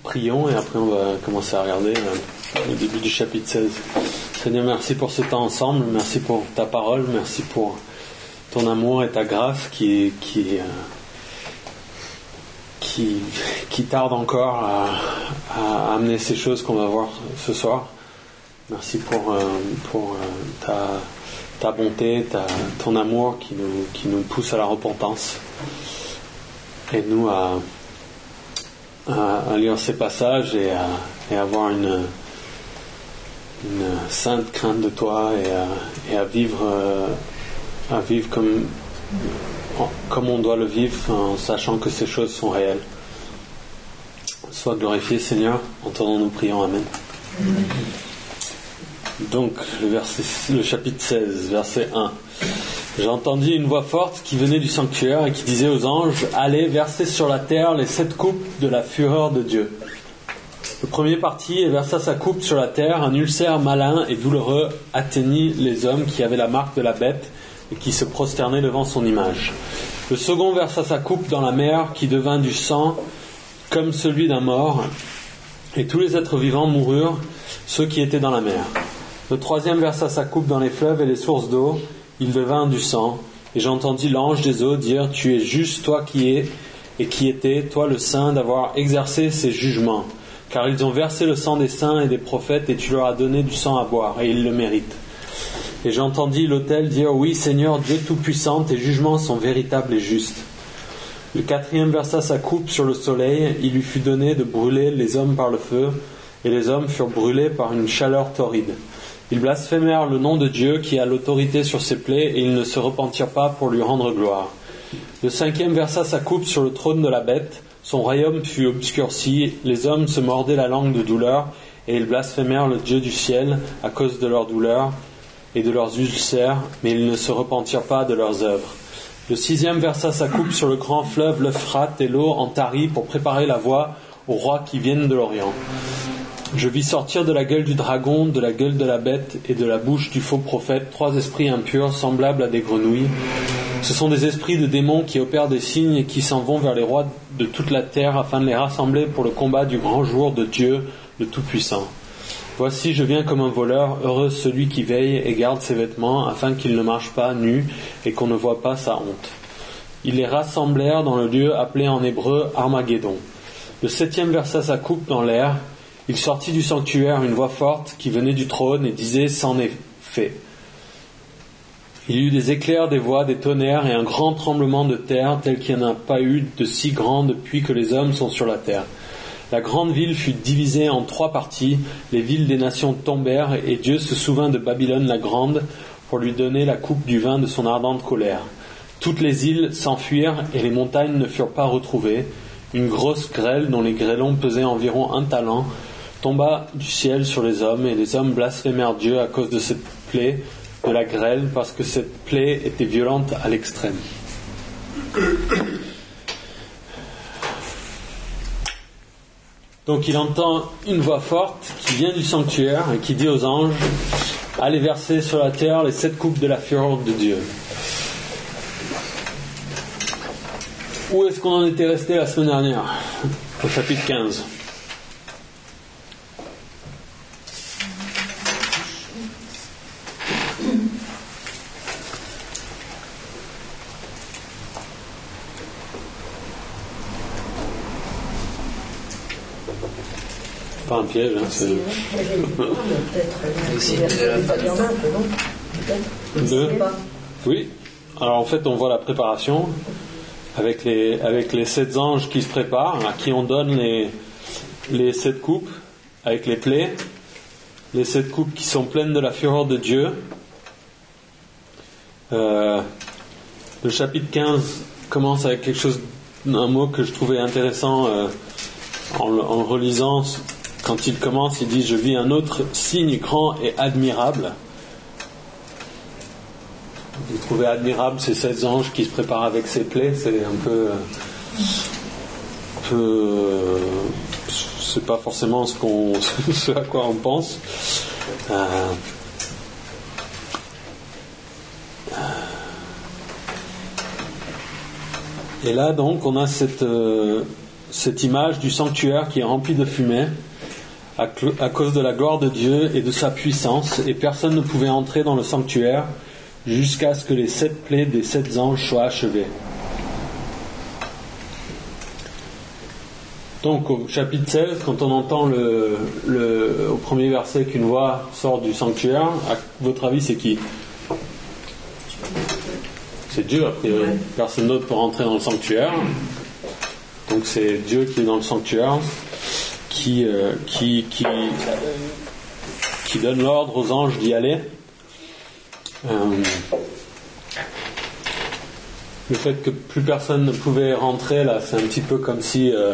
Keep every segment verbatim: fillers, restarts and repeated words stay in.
prions et après on va commencer à regarder euh, le début du chapitre seize. Seigneur, merci pour ce temps ensemble, merci pour ta parole, merci pour ton amour et ta grâce qui, qui, euh, qui, qui tarde encore à, à amener ces choses qu'on va voir ce soir. Merci pour, euh, pour euh, ta, ta bonté, ta, ton amour qui nous, qui nous pousse à la repentance. Aide-nous à, à, à lire ces passages et à, et à avoir une, une sainte crainte de toi et à, et à vivre, à vivre comme, comme on doit le vivre en sachant que ces choses sont réelles. Sois glorifié, Seigneur, entendons nous prions. Amen. Amen. Donc, le, verset, le chapitre seize, verset un. J'ai entendu une voix forte qui venait du sanctuaire et qui disait aux anges: allez, versez sur la terre les sept coupes de la fureur de Dieu. Le premier partit et versa sa coupe sur la terre. Un ulcère malin et douloureux atteignit les hommes qui avaient la marque de la bête et qui se prosternaient devant son image. Le second versa sa coupe dans la mer qui devint du sang comme celui d'un mort, et tous les êtres vivants moururent, ceux qui étaient dans la mer. Le troisième versa sa coupe dans les fleuves et les sources d'eau. Il devint du sang, et j'entendis l'ange des eaux dire: tu es juste, toi qui es et qui étais, toi le saint, d'avoir exercé ces jugements, car ils ont versé le sang des saints et des prophètes, et tu leur as donné du sang à boire, et ils le méritent. Et j'entendis l'autel dire: oui, Seigneur Dieu Tout-Puissant, tes jugements sont véritables et justes. Le quatrième versa sa coupe sur le soleil, il lui fut donné de brûler les hommes par le feu, et les hommes furent brûlés par une chaleur torride. Ils blasphémèrent le nom de Dieu qui a l'autorité sur ses plaies, et ils ne se repentirent pas pour lui rendre gloire. Le cinquième versa sa coupe sur le trône de la bête, son royaume fut obscurci, les hommes se mordaient la langue de douleur, et ils blasphémèrent le Dieu du ciel à cause de leur douleur et de leurs ulcères, mais ils ne se repentirent pas de leurs œuvres. Le sixième versa sa coupe sur le grand fleuve l'Euphrate, et l'eau en tarit pour préparer la voie aux rois qui viennent de l'Orient. Je vis sortir de la gueule du dragon, de la gueule de la bête et de la bouche du faux prophète trois esprits impurs semblables à des grenouilles. Ce sont des esprits de démons qui opèrent des signes et qui s'en vont vers les rois de toute la terre afin de les rassembler pour le combat du grand jour de Dieu, le Tout-Puissant. Voici, je viens comme un voleur, heureux celui qui veille et garde ses vêtements afin qu'il ne marche pas nu et qu'on ne voit pas sa honte. Ils les rassemblèrent dans le lieu appelé en hébreu Armageddon. Le septième versa sa coupe dans l'air. Il sortit du sanctuaire une voix forte qui venait du trône et disait: c'en est fait. Il y eut des éclairs, des voix, des tonnerres et un grand tremblement de terre tel qu'il n'y en a pas eu de si grand depuis que les hommes sont sur la terre. La grande ville fut divisée en trois parties, les villes des nations tombèrent et Dieu se souvint de Babylone la grande pour lui donner la coupe du vin de son ardente colère. Toutes les îles s'enfuirent et les montagnes ne furent pas retrouvées. Une grosse grêle dont les grêlons pesaient environ un talent tomba du ciel sur les hommes, et les hommes blasphémèrent Dieu à cause de cette plaie de la grêle, parce que cette plaie était violente à l'extrême. Donc il entend une voix forte qui vient du sanctuaire et qui dit aux anges: allez verser sur la terre les sept coupes de la fureur de Dieu. Où est-ce qu'on en était resté la semaine dernière? Au chapitre quinze. Pas un piège, hein, c'est... Deux. Oui. Alors en fait, on voit la préparation avec les avec les sept anges qui se préparent, à qui on donne les les sept coupes avec les plaies, les sept coupes qui sont pleines de la fureur de Dieu. Euh, le chapitre quinze commence avec quelque chose, un mot que je trouvais intéressant euh, en, en le relisant. Quand il commence, il dit: je vis un autre signe grand et admirable. Vous trouvez admirable ces sept anges qui se préparent avec ces plaies? C'est un peu, un peu, c'est pas forcément ce qu'on, ce à quoi on pense. Euh, et là donc on a cette, euh, cette image du sanctuaire qui est rempli de fumée à, cl- à cause de la gloire de Dieu et de sa puissance, et personne ne pouvait entrer dans le sanctuaire jusqu'à ce que les sept plaies des sept anges soient achevées. Donc au chapitre seize, quand on entend le, le, au premier verset qu'une voix sort du sanctuaire, à votre avis c'est qui ? C'est Dieu a priori. Personne d'autre peut rentrer dans le sanctuaire. Donc c'est Dieu qui est dans le sanctuaire, qui, euh, qui, qui, qui donne l'ordre aux anges d'y aller. Euh, le fait que plus personne ne pouvait rentrer là, c'est un petit peu comme si euh,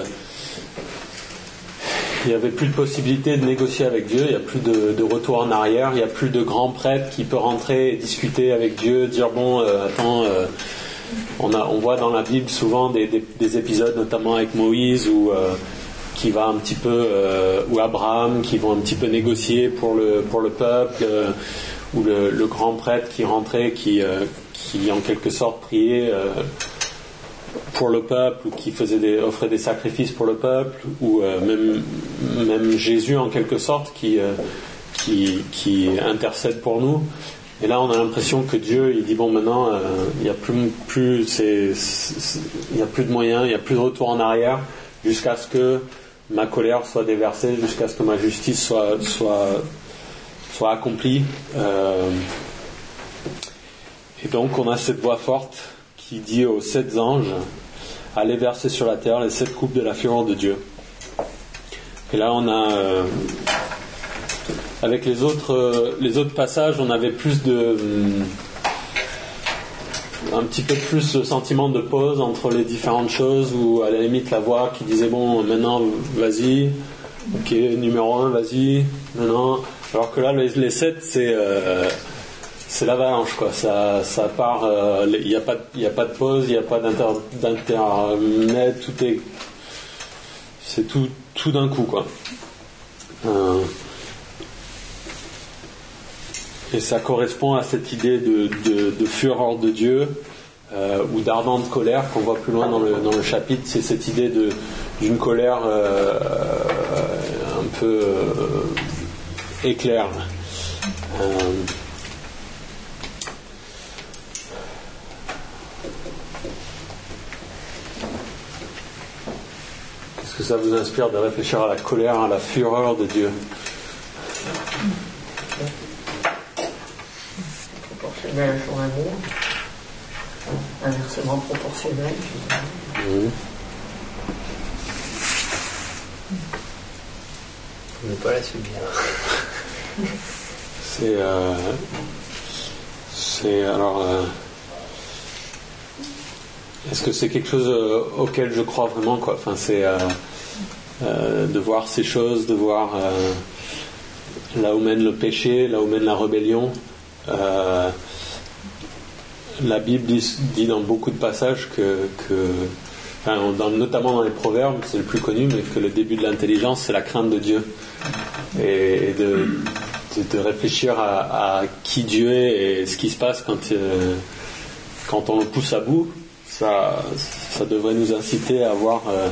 il n'y avait plus de possibilité de négocier avec Dieu, il n'y a plus de, de retour en arrière, il n'y a plus de grand prêtre qui peut rentrer et discuter avec Dieu, dire bon, euh, attends, euh, on, a, on voit dans la Bible souvent des, des, des épisodes, notamment avec Moïse, où, euh, qui va un petit peu, euh, ou Abraham, qui vont un petit peu négocier pour le, pour le peuple, euh, ou le, le grand prêtre qui rentrait, qui, euh, qui en quelque sorte priait euh, pour le peuple, ou qui faisait des, offrait des sacrifices pour le peuple, ou euh, même, même Jésus en quelque sorte qui, euh, qui, qui intercède pour nous. Et là on a l'impression que Dieu il dit bon maintenant euh, il n'y a plus, plus c'est, c'est, il n'y a plus de moyens, il n'y a plus de retour en arrière jusqu'à ce que ma colère soit déversée, jusqu'à ce que ma justice soit, soit, soit accomplie. Euh, et donc on a cette voix forte qui dit aux sept anges allez verser sur la terre les sept coupes de la fureur de Dieu. Et là on a euh, avec les autres euh, les autres passages on avait plus de un petit peu plus de sentiment de pause entre les différentes choses, ou à la limite la voix qui disait bon maintenant vas-y, ok numéro un vas-y maintenant, alors que là les, les sept c'est euh, c'est l'avalanche quoi, ça, ça part, il euh, n'y a pas il n'y a pas de pause, il n'y a pas d'inter, d'intermède, tout est c'est tout, tout d'un coup quoi. Euh, et ça correspond à cette idée de, de, de fureur de Dieu euh, ou d'ardente colère qu'on voit plus loin dans le, dans le chapitre. C'est cette idée de, d'une colère euh, un peu euh, éclair. Euh, Qu'est-ce que ça vous inspire de réfléchir à la colère, à la fureur de Dieu ? Proportionnel à son amour, inversement proportionnel. Mmh. On n'est pas là subir. C'est, euh, c'est alors. Euh, Est-ce que c'est quelque chose euh, auquel je crois vraiment quoi ? Enfin, c'est euh, euh, de voir ces choses, de voir euh, là où mène le péché, là où mène la rébellion. Euh, la Bible dit, dit dans beaucoup de passages que, que enfin, dans, notamment dans les Proverbes, c'est le plus connu, mais que le début de l'intelligence, c'est la crainte de Dieu. Et, et de, de, de réfléchir à, à qui Dieu est et ce qui se passe quand, euh, quand on le pousse à bout. Ça, ça devrait nous inciter à avoir euh,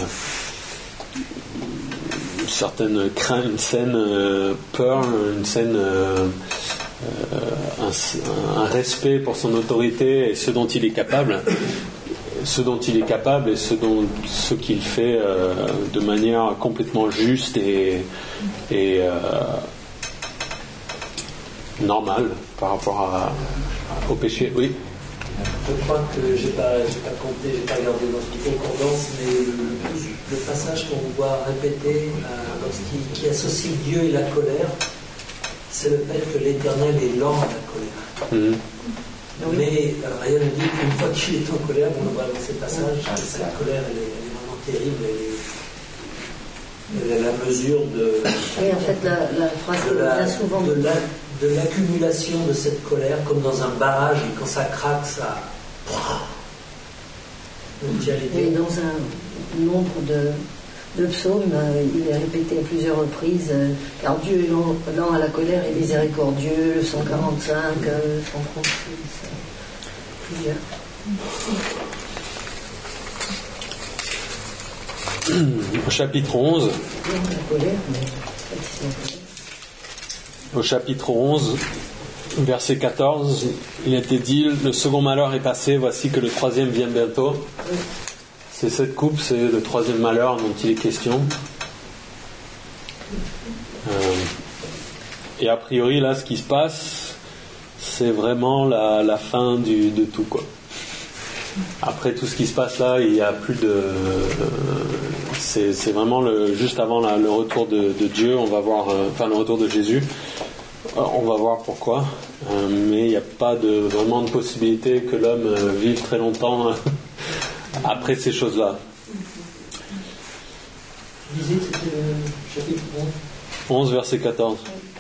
une certaine crainte, une saine euh, peur, une saine euh, euh, un, un respect pour son autorité et ce dont il est capable, ce dont il est capable et ce dont ce qu'il fait euh, de manière complètement juste et, et euh, normale par rapport à, au péché. Oui. Je crois que j'ai pas, j'ai pas compté, j'ai pas regardé dans une concordance, mais le, le passage qu'on voit répéter euh, lorsqu'il qui associe Dieu et la colère, c'est le fait que l'Éternel est lent à la colère. Mmh. Mais euh, rien ne dit qu'une fois qu'il est en colère, on le voit dans ces passages, que cette colère elle est, elle est vraiment terrible, elle est, elle est à la mesure de. Oui, en fait, la, la phrase de la, bien souvent. De la, de l'accumulation de cette colère, comme dans un barrage, et quand ça craque, ça. Et dans un nombre de, de psaumes, euh, il est répété à plusieurs reprises euh, car Dieu est lent, lent à la colère et miséricordieux, le cent quarante-cinq, euh, cent trente-six, euh, au chapitre onze, au chapitre onze, verset quatorze, il a été dit, le second malheur est passé, voici que le troisième vient bientôt. C'est cette coupe, c'est le troisième malheur dont il est question. Euh, et a priori, là, ce qui se passe, c'est vraiment la, la fin du, de tout, quoi. Après tout ce qui se passe là, il n'y a plus de... Euh, c'est, c'est vraiment le, juste avant la, le retour de, de Dieu, on va voir... Euh, enfin, le retour de Jésus. On va voir pourquoi. Euh, mais il n'y a pas de, vraiment de possibilité que l'homme euh, vive très longtemps euh, après ces choses-là. Vous disiez que c'était le chapitre onze, verset quatorze.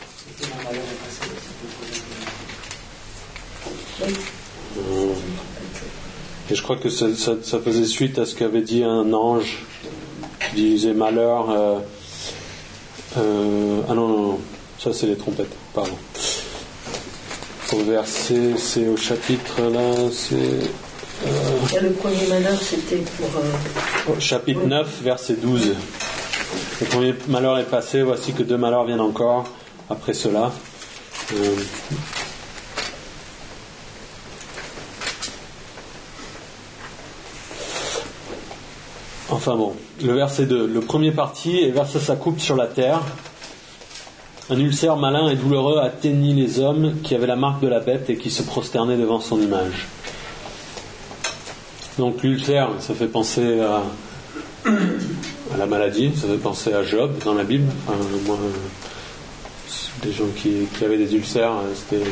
Euh, et je crois que ça, ça, ça faisait suite à ce qu'avait dit un ange qui disait malheur. Euh, euh, ah non, non, non, ça c'est les trompettes, pardon. Au verset, c'est au chapitre là, c'est. Euh, le premier malheur c'était pour. Euh... Chapitre neuf, verset douze. Le premier malheur est passé, voici que deux malheurs viennent encore après cela. Euh, Enfin bon, le verset deux. Le premier parti, et versa sa coupe sur la terre. Un ulcère malin et douloureux atteignit les hommes qui avaient la marque de la bête et qui se prosternaient devant son image. Donc l'ulcère, ça fait penser à, à la maladie, ça fait penser à Job dans la Bible. Enfin, moi, des gens qui, qui avaient des ulcères, c'était,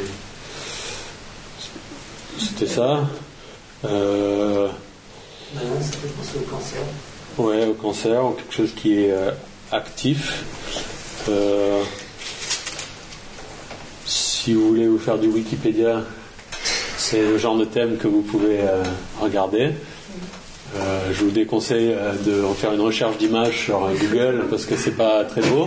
c'était ça. Euh, Maintenant, ça fait penser au cancer. Ouais, au cancer, ou quelque chose qui est euh, actif. Euh, si vous voulez vous faire du Wikipédia, c'est le genre de thème que vous pouvez euh, regarder. Euh, je vous déconseille euh, de en faire une recherche d'image sur euh, Google parce que c'est pas très beau.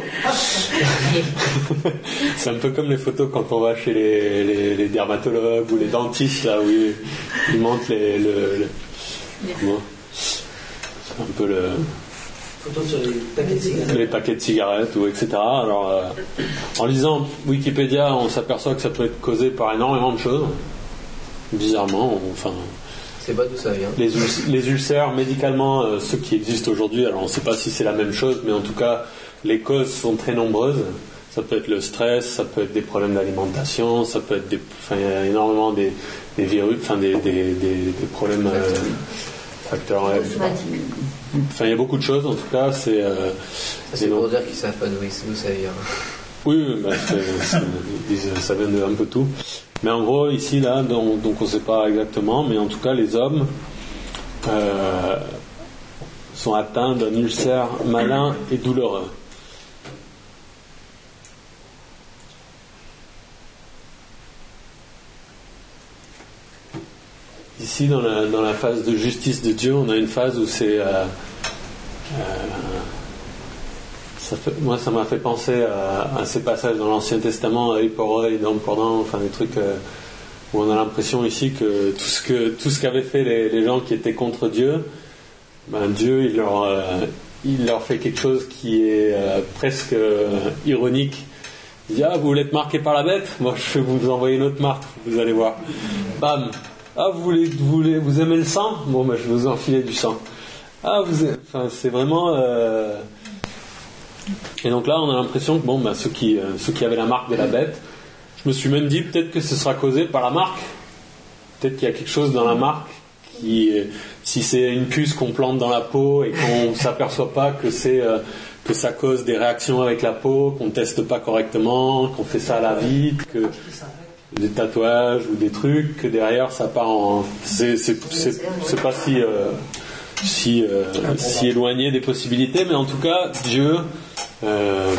C'est un peu comme les photos quand on va chez les, les, les dermatologues ou les dentistes là où ils, ils montrent les, le, le comment c'est un peu le photos sur les paquets de cigarettes, les paquets de cigarettes ou et cetera. Alors euh, en lisant Wikipédia, on s'aperçoit que ça peut être causé par énormément de choses. Bizarrement, enfin. C'est pas d'où ça vient. Les, ul- les ulcères, médicalement, euh, ceux qui existent aujourd'hui, alors on ne sait pas si c'est la même chose, mais en tout cas, les causes sont très nombreuses. Ça peut être le stress, ça peut être des problèmes d'alimentation, ça peut être des, enfin, il y a énormément des, des virus, enfin des, des, des, des problèmes euh, facteurs. Ouais. Enfin, il y a beaucoup de choses. En tout cas, c'est. Euh, ça, c'est pour dire qu'ils savent pas d'où, d'où ça vient. Oui, bah, c'est, c'est, ils disent, ça vient de un peu tout. Mais en gros, ici, là, donc, donc on ne sait pas exactement, mais en tout cas, les hommes euh, sont atteints d'un ulcère malin et douloureux. Ici, dans la, dans la phase de justice de Dieu, on a une phase où c'est... Euh, euh, ça fait, moi, ça m'a fait penser à, à ces passages dans l'Ancien Testament, œil pour œil, dent pour dent, enfin des trucs euh, où on a l'impression ici que tout ce que tout ce qu'avaient fait les, les gens qui étaient contre Dieu, ben Dieu il leur euh, il leur fait quelque chose qui est euh, presque euh, ironique. Il dit ah vous voulez être marqué par la bête, moi je vais vous envoyer une autre marque, vous allez voir. Bam. Ah vous voulez vous voulez vous aimez le sang, bon ben je vais vous enfiler du sang. Ah vous enfin c'est vraiment euh, et donc là, on a l'impression que bon, bah, ceux qui euh, ceux qui avaient la marque de la bête, je me suis même dit peut-être que ce sera causé par la marque. Peut-être qu'il y a quelque chose dans la marque qui, euh, si c'est une puce qu'on plante dans la peau et qu'on ne s'aperçoit pas que c'est euh, que ça cause des réactions avec la peau, qu'on teste pas correctement, qu'on fait ça à la vite, que des tatouages ou des trucs, que derrière ça part en, c'est c'est c'est, c'est pas si euh, si euh, si éloigné des possibilités, mais en tout cas Dieu Euh,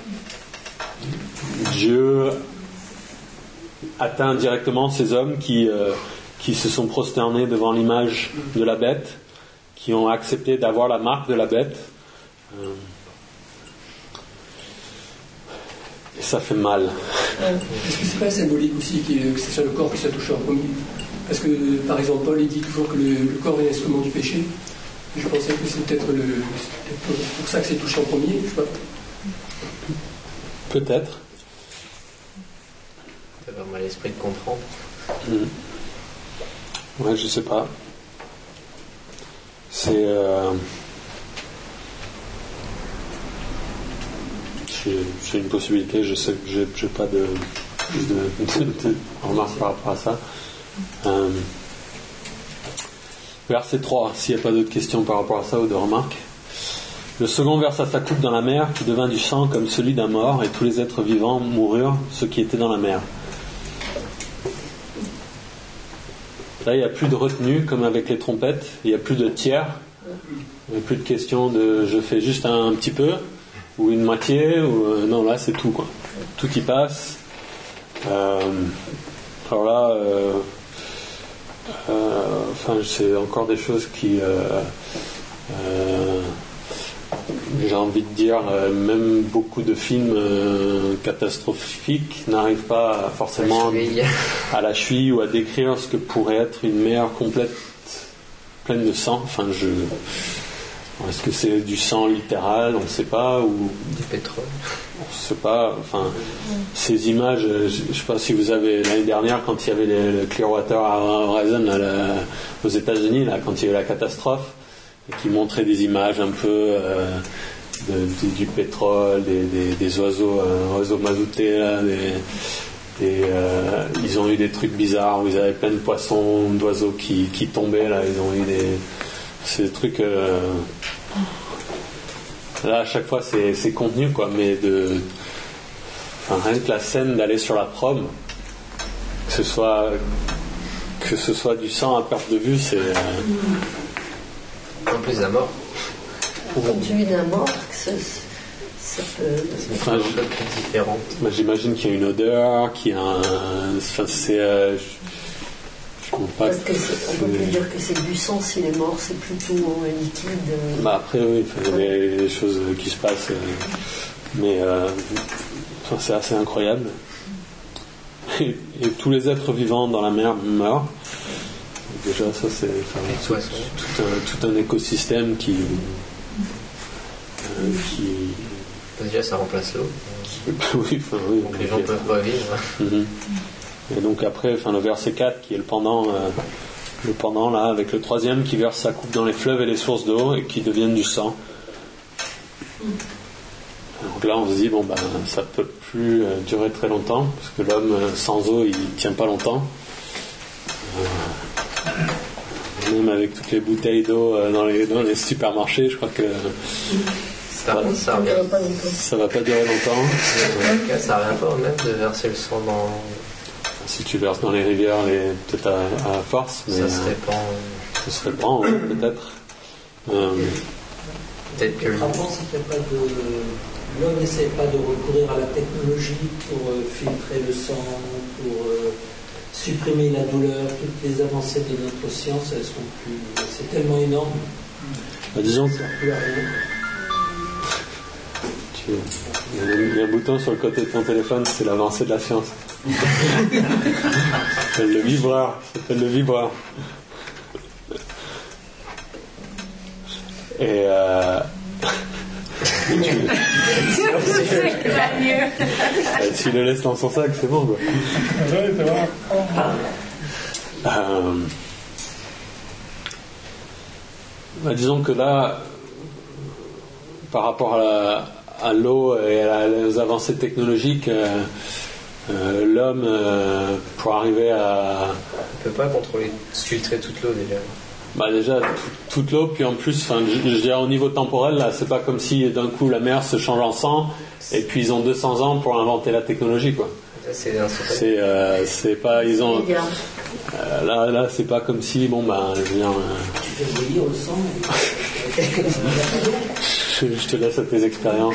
Dieu atteint directement ces hommes qui, euh, qui se sont prosternés devant l'image de la bête, qui ont accepté d'avoir la marque de la bête. Euh, et ça fait mal. Est-ce que c'est pas symbolique aussi que c'est sur le corps qui soit touché en premier? Parce que, par exemple, Paul il dit toujours que le, le corps est l'instrument du péché. Je pensais que c'est peut-être le, c'est pour ça que c'est touché en premier, je sais pas. Peut-être. C'est vraiment l'esprit de comprendre. Mmh. Ouais, je sais pas. C'est. Euh... C'est, c'est une possibilité, je sais que j'ai, j'ai pas de, de, de, de remarques par rapport à ça. Euh... Verset trois, s'il n'y a pas d'autres questions par rapport à ça ou de remarques. Le second versa sa coupe dans la mer, qui devint du sang comme celui d'un mort, et tous les êtres vivants moururent, ceux qui étaient dans la mer. Là, il n'y a plus de retenue, comme avec les trompettes, il n'y a plus de tiers, il n'y a plus de question de je fais juste un, un petit peu, ou une moitié, ou euh, non, là c'est tout, quoi. Tout y passe. Euh, alors là, euh, euh, enfin, c'est encore des choses qui. Euh, euh, j'ai envie de dire, euh, même beaucoup de films euh, catastrophiques n'arrivent pas à, forcément la à la cheville ou à décrire ce que pourrait être une mer complète, pleine de sang. Enfin, je. Est-ce que c'est du sang littéral, on ne sait pas, ou du pétrole, on ne sait pas. Enfin, ces images, je ne sais pas si vous avez l'année dernière quand il y avait les, le Clearwater Horizon là, là, aux États-Unis, là, quand il y a eu la catastrophe, et qui montrait des images un peu euh, de, de, du pétrole, des, des, des oiseaux, euh, oiseaux mazoutés, là, des, des, euh, ils ont eu des trucs bizarres où ils avaient plein de poissons, d'oiseaux qui, qui tombaient là, ils ont eu des c'est des trucs euh, là à chaque fois c'est, c'est contenu quoi, mais de enfin, rien que la scène d'aller sur la prom, que ce soit que ce soit du sang à perte de vue, c'est euh... en plus la mort comme celui d'un mort, ça, ça peut c'est enfin, un peu plus différente. Moi, j'imagine qu'il y a une odeur, qu'il y a un enfin c'est euh, Pas Parce que c'est, on ne peut plus dire que c'est du sang s'il est mort, c'est plutôt un liquide. Bah après, oui, il y a des choses qui se passent, euh, mais euh, enfin, c'est assez incroyable. Et, et tous les êtres vivants dans la mer meurent. Donc déjà, ça c'est enfin, tout, tout, un, tout un écosystème qui. Euh, qui déjà, ça remplace l'eau. Qui, oui, enfin, oui, donc les gens peuvent revivre. Mm-hmm. Et donc après, enfin, le verset quatre qui est le pendant, euh, le pendant là, avec le troisième qui verse sa coupe dans les fleuves et les sources d'eau et qui deviennent du sang. Donc là, on se dit bon ben, ça peut plus euh, durer très longtemps parce que l'homme euh, sans eau, il tient pas longtemps. Euh, même avec toutes les bouteilles d'eau euh, dans les dans les supermarchés, je crois que ça, ça, ça, revient. ça va pas durer longtemps. Ça n'a rien à voir même de verser le sang dans. Si tu verses dans les rivières, les, peut-être à, à force, mais ça se répand. Euh, ça se répand, oui, peut-être. Euh, peut-être que. Le rapport, c'est qu'il n'y a pas de. L'homme n'essaie pas de recourir à la technologie pour euh, filtrer le sang, pour euh, supprimer la douleur. Toutes les avancées de notre science, elles sont plus. C'est tellement énorme. Bah, disons que. Ça ne plus à rien. Tu... Il y a un bouton sur le côté de ton téléphone, c'est l'avancée de la science. Ça s'appelle le vibreur. Ça s'appelle le vibreur. Et euh... tu... tu le laisses dans son sac, c'est bon quoi. euh... bah, disons que là, par rapport à, la, à l'eau et à la, aux avancées technologiques, euh, euh, l'homme, euh, pour arriver à... On ne peut pas contrôler, filtrer toute l'eau déjà. Bah déjà, tout, toute l'eau, puis en plus, je, je dirais au niveau temporel, là, c'est pas comme si d'un coup la mer se change en sang, et puis ils ont deux cents ans pour inventer la technologie, quoi. C'est, c'est, euh, c'est pas, ils ont... Euh, là, là, c'est pas comme si, bon, bah, je viens... Tu fais bouillir le sang. je, je te laisse à tes expériences.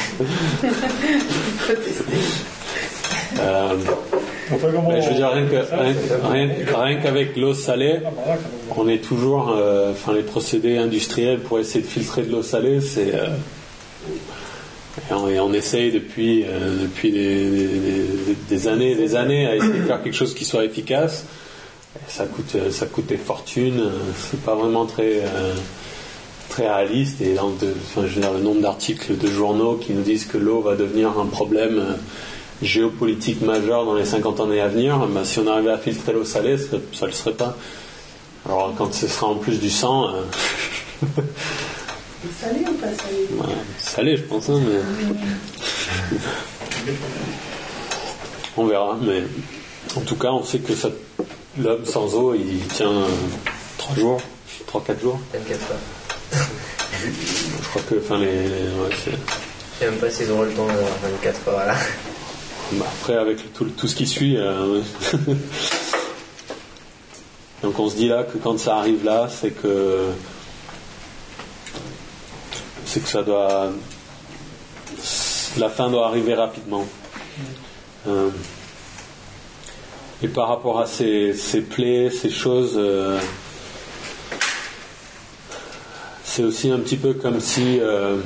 euh, mais je veux dire, rien, que, rien, rien, rien qu'avec l'eau salée, on est toujours, euh, enfin, les procédés industriels pour essayer de filtrer de l'eau salée, c'est... Euh, et on, et on essaye depuis, euh, depuis des, des, des années et des années à essayer de faire quelque chose qui soit efficace. Et ça coûte, ça coûte des fortunes. C'est pas vraiment très, euh, très réaliste, et dans de, enfin, je veux dire, le nombre d'articles de journaux qui nous disent que l'eau va devenir un problème euh, géopolitique majeur dans les cinquante années à venir, bah, si on arrivait à filtrer l'eau salée, ça ne le serait pas. Alors quand ce sera en plus du sang... Euh... Salé ou pas salé? Ouais, salé, je pense, hein, mais... on verra, mais en tout cas, on sait que ça, l'homme sans eau, il tient euh, trois jours, trois quatre jours. vingt-quatre heures. Je crois que, enfin, les, les ouais, c'est... Je sais même pas s'ils auront le temps d'avoir vingt-quatre heures là. Bah, après, avec tout, tout ce qui suit, euh... donc on se dit là que quand ça arrive là, c'est que c'est que ça doit, la fin doit arriver rapidement. Euh... Et par rapport à ces, ces plaies, ces choses, euh... c'est aussi un petit peu comme si euh...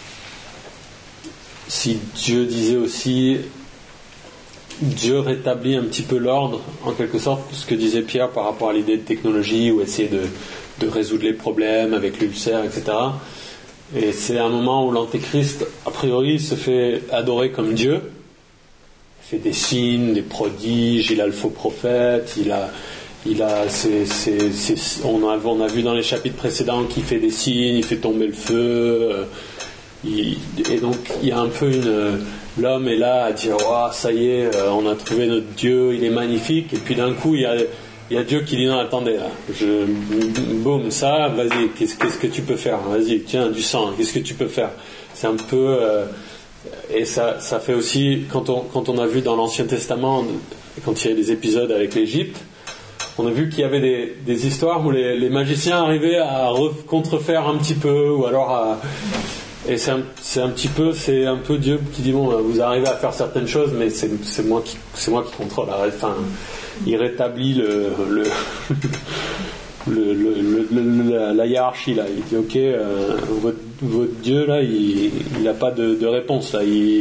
si Dieu disait aussi, Dieu rétablit un petit peu l'ordre, en quelque sorte, ce que disait Pierre par rapport à l'idée de technologie, ou essayer de, de résoudre les problèmes avec l'ulcère, et cetera. Et c'est un moment où l'antéchrist, a priori, se fait adorer comme Dieu. Il fait des signes, des prodiges, il a le faux prophète, il a... Il a c'est, c'est, c'est, on, a, on a vu dans les chapitres précédents qu'il fait des signes, il fait tomber le feu... Euh, il, et donc il y a un peu une... L'homme est là à dire oh, ça y est, euh, on a trouvé notre Dieu, il est magnifique, et puis d'un coup il y a, il y a Dieu qui dit non, attendez là, je, boum, ça, vas-y, qu'est-ce, qu'est-ce que tu peux faire, vas-y, tiens, du sang, qu'est-ce que tu peux faire. C'est un peu euh, et ça, ça fait aussi, quand on, quand on a vu dans l'Ancien Testament, quand il y a des épisodes avec l'Égypte, on a vu qu'il y avait des, des histoires où les, les magiciens arrivaient à re- contrefaire un petit peu, ou alors à... Et c'est un, c'est un petit peu, c'est un peu Dieu qui dit bon, vous arrivez à faire certaines choses, mais c'est, c'est moi qui, c'est moi qui contrôle. Enfin, il rétablit le, le, le, le, le la, la hiérarchie là. Il dit ok, euh, votre, votre Dieu là, il n'a pas de, de réponse là. Il...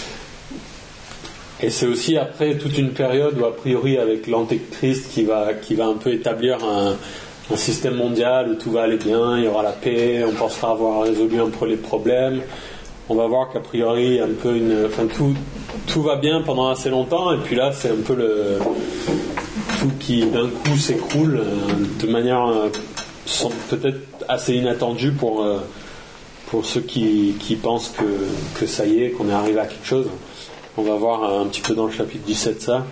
Et c'est aussi après toute une période où a priori avec l'antéchrist qui va, qui va un peu établir un un système mondial où tout va aller bien, il y aura la paix, on pensera avoir résolu un peu les problèmes. On va voir qu'a priori un peu une, enfin tout, tout va bien pendant assez longtemps, et puis là c'est un peu le tout qui d'un coup s'écroule euh, de manière euh, peut-être assez inattendue pour euh, pour ceux qui, qui pensent que, que ça y est, qu'on est arrivé à quelque chose. On va voir un petit peu dans le chapitre dix-sept ça.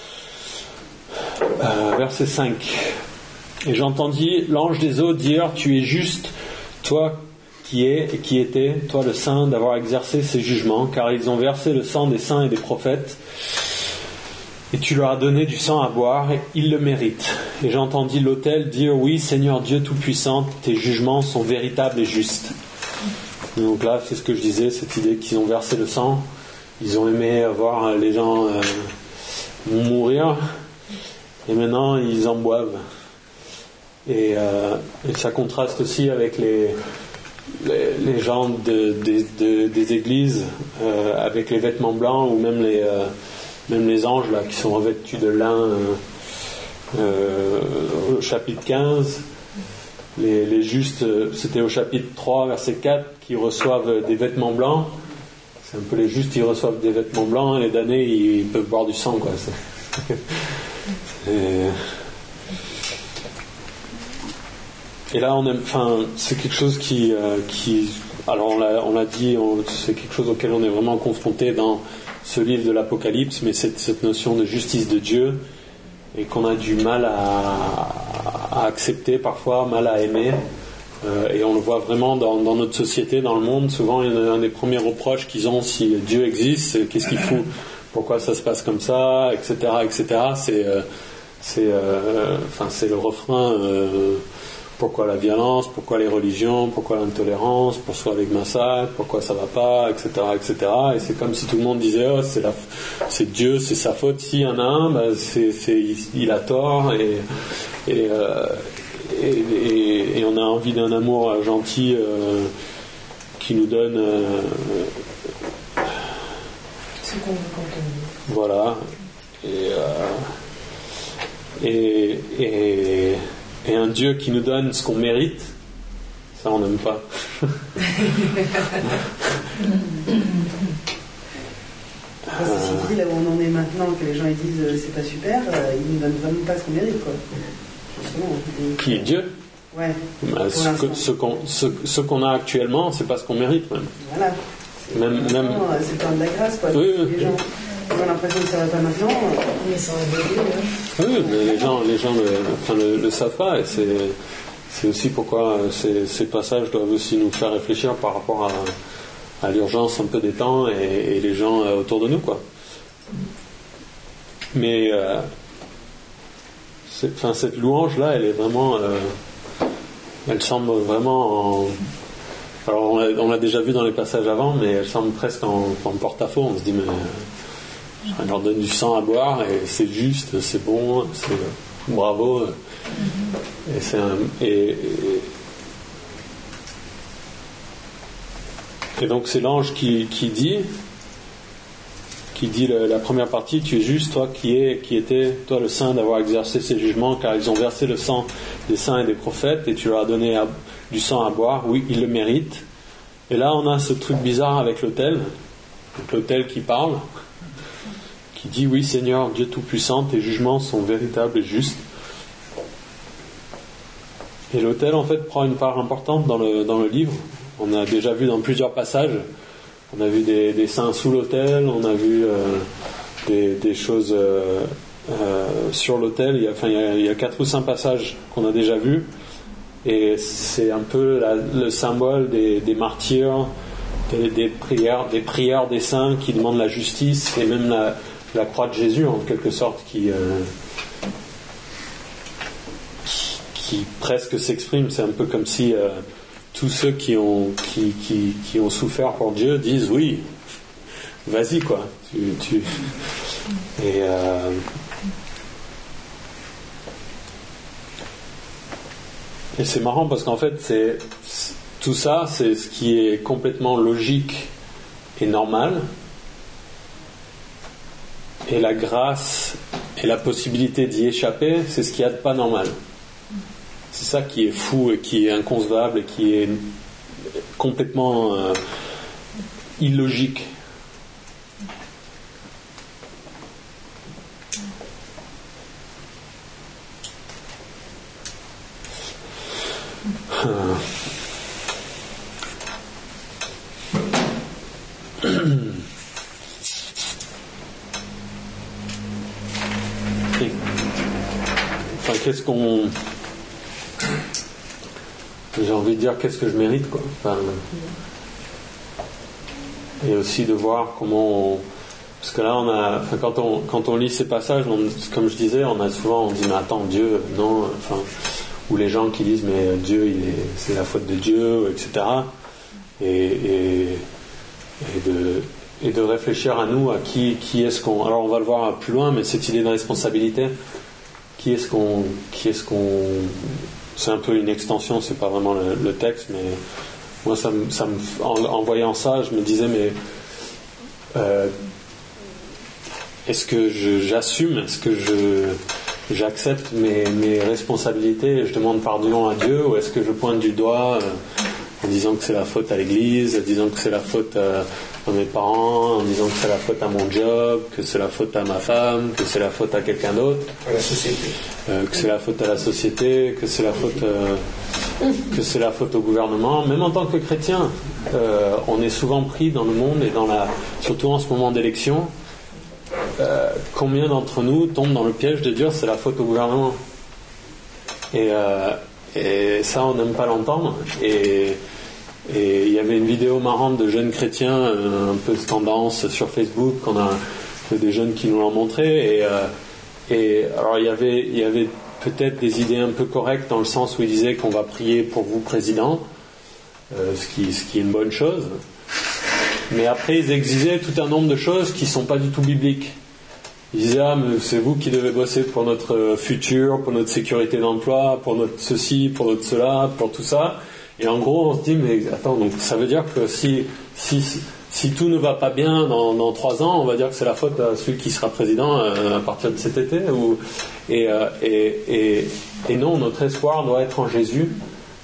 Euh, verset cinq. Et j'entendis l'ange des eaux dire, tu es juste, toi qui es et qui étais, toi le saint, d'avoir exercé ces jugements, car ils ont versé le sang des saints et des prophètes, et tu leur as donné du sang à boire, et ils le méritent. Et j'entendis l'autel dire, oui Seigneur Dieu Tout-Puissant, tes jugements sont véritables et justes. Et donc là, c'est ce que je disais, cette idée qu'ils ont versé le sang, ils ont aimé voir les gens euh, mourir, et maintenant ils en boivent. Et, euh, et ça contraste aussi avec les, les, les gens de, de, de, des églises euh, avec les vêtements blancs, ou même les, euh, même les anges là, qui sont revêtus de lin euh, euh, au chapitre quinze. Les, les justes, c'était au chapitre trois, verset quatre, qui reçoivent des vêtements blancs. C'est un peu les justes, ils reçoivent des vêtements blancs, et les damnés, ils peuvent boire du sang, quoi. C'est... c'est... Et là, on aime, enfin, c'est quelque chose qui, euh, qui, alors on l'a, on l'a dit, on, c'est quelque chose auquel on est vraiment confronté dans ce livre de l'Apocalypse, mais c'est cette notion de justice de Dieu, et qu'on a du mal à, à accepter parfois, mal à aimer, euh, et on le voit vraiment dans, dans notre société, dans le monde. Souvent, il y a un des premiers reproches qu'ils ont, si Dieu existe, qu'est-ce qu'il fout, pourquoi ça se passe comme ça, et cetera, et cetera. C'est, euh, c'est, euh, enfin, c'est le refrain. Euh, Pourquoi la violence, pourquoi les religions, pourquoi l'intolérance, pourquoi les massacres, pourquoi ça va pas, et cetera, et cetera. Et c'est comme si tout le monde disait, oh, c'est, la, c'est Dieu, c'est sa faute. S'il y en a un, bah, c'est, c'est, il, il a tort. Et, et, euh, et, et, et on a envie d'un amour gentil euh, qui nous donne. Euh, Ce qu'on veut contenir. Voilà. Et, euh, et, et Et un Dieu qui nous donne ce qu'on mérite, Ça, on n'aime pas. Ceci dit, là où on en est maintenant, que les gens ils disent euh, c'est pas super, euh, ils ne donnent vraiment pas ce qu'on mérite, quoi. Justement. Et... Qui est Dieu? Ouais. Bah, ce, que, ce, qu'on, ce, ce qu'on a actuellement, c'est pas ce qu'on mérite, même. Voilà. C'est même, même... c'est pas de la grâce, quoi. Oui, les oui. gens ont l'impression que ça va pas maintenant. Mais ça va évoluer, hein. Oui, mais les gens, les gens le, enfin, le, le savent pas, et c'est, c'est aussi pourquoi ces, ces passages doivent aussi nous faire réfléchir par rapport à, à l'urgence un peu des temps et, et les gens autour de nous, quoi. Mais euh, c'est, enfin, cette louange là, elle est vraiment, euh, elle semble vraiment en, alors on l'a, on l'a déjà vu dans les passages avant, mais elle semble presque en, en porte-à-faux. On se dit mais on leur donne du sang à boire et c'est juste, c'est bon, c'est bravo. Et c'est un, et, et, et donc c'est l'ange qui, qui dit, qui dit la, la première partie, tu es juste, toi qui es, qui étais, toi le saint d'avoir exercé ces jugements, car ils ont versé le sang des saints et des prophètes, et tu leur as donné à, du sang à boire. Oui, ils le méritent. Et là, on a ce truc bizarre avec l'autel, donc l'autel qui parle, qui dit oui, Seigneur Dieu Tout-Puissant, tes jugements sont véritables et justes. Et l'autel, en fait, prend une part importante dans le, dans le livre. On a déjà vu dans plusieurs passages, on a vu des, des saints sous l'autel, on a vu euh, des, des choses euh, euh, sur l'autel. Il y a, enfin, il y a, il y a quatre ou cinq passages qu'on a déjà vus. Et c'est un peu la, le symbole des, des martyrs, des, des, prières, des prières des saints qui demandent la justice, et même la, la croix de Jésus, en quelque sorte, qui... Euh, qui presque s'exprime. C'est un peu comme si euh, tous ceux qui ont, qui, qui, qui ont souffert pour Dieu disent oui, vas-y quoi. Tu, tu... Et, euh... Et c'est marrant parce qu'en fait, c'est, c'est, tout ça, c'est ce qui est complètement logique et normal. Et la grâce et la possibilité d'y échapper, c'est ce qu'il y a de pas normal. C'est ça qui est fou et qui est inconcevable et qui est complètement euh, illogique. Enfin, qu'est-ce qu'on... J'ai envie de dire qu'est-ce que je mérite, quoi. Enfin, et aussi de voir comment on... Parce que là on a, enfin, quand on quand on lit ces passages, on, comme je disais, on a souvent on dit mais attends Dieu non, enfin, ou les gens qui disent mais Dieu il est, c'est la faute de Dieu, et cetera. Et, et, et de et de réfléchir à nous, à qui qui est-ce qu'on, alors on va le voir plus loin, mais cette idée de responsabilité, qui est-ce qu'on qui est-ce qu'on c'est un peu une extension, c'est pas vraiment le, le texte, mais moi, ça me, ça me, en, en voyant ça, je me disais, mais euh, est-ce que je, j'assume, est-ce que je, j'accepte mes, mes responsabilités et je demande pardon à Dieu, ou est-ce que je pointe du doigt euh, en disant que c'est la faute à l'Église, en disant que c'est la faute à, à mes parents, en disant que c'est la faute à mon job, que c'est la faute à ma femme, que c'est la faute à quelqu'un d'autre, à la société, euh, que c'est la faute à la société, que c'est la faute, euh, que c'est la faute au gouvernement. Même en tant que chrétien, euh, on est souvent pris dans le monde et dans la, surtout en ce moment d'élection. Euh, combien d'entre nous tombent dans le piège de dire c'est la faute au gouvernement? Et, euh, et ça, on n'aime pas l'entendre. Et Et il y avait une vidéo marrante de jeunes chrétiens, euh, un peu tendance sur Facebook, qu'on a des jeunes qui nous l'ont montré. Et, euh, et alors il y avait, il y avait peut-être des idées un peu correctes dans le sens où ils disaient qu'on va prier pour vous, président, euh, ce qui, ce qui est une bonne chose. Mais après, ils exigeaient tout un nombre de choses qui ne sont pas du tout bibliques. Ils disaient ah, mais c'est vous qui devez bosser pour notre futur, pour notre sécurité d'emploi, pour notre ceci, pour notre cela, pour tout ça. Et en gros, on se dit, mais attends, donc ça veut dire que si, si, si tout ne va pas bien dans, dans trois ans, on va dire que c'est la faute à celui qui sera président à, à partir de cet été ou, et, et, et, et non, notre espoir doit être en Jésus,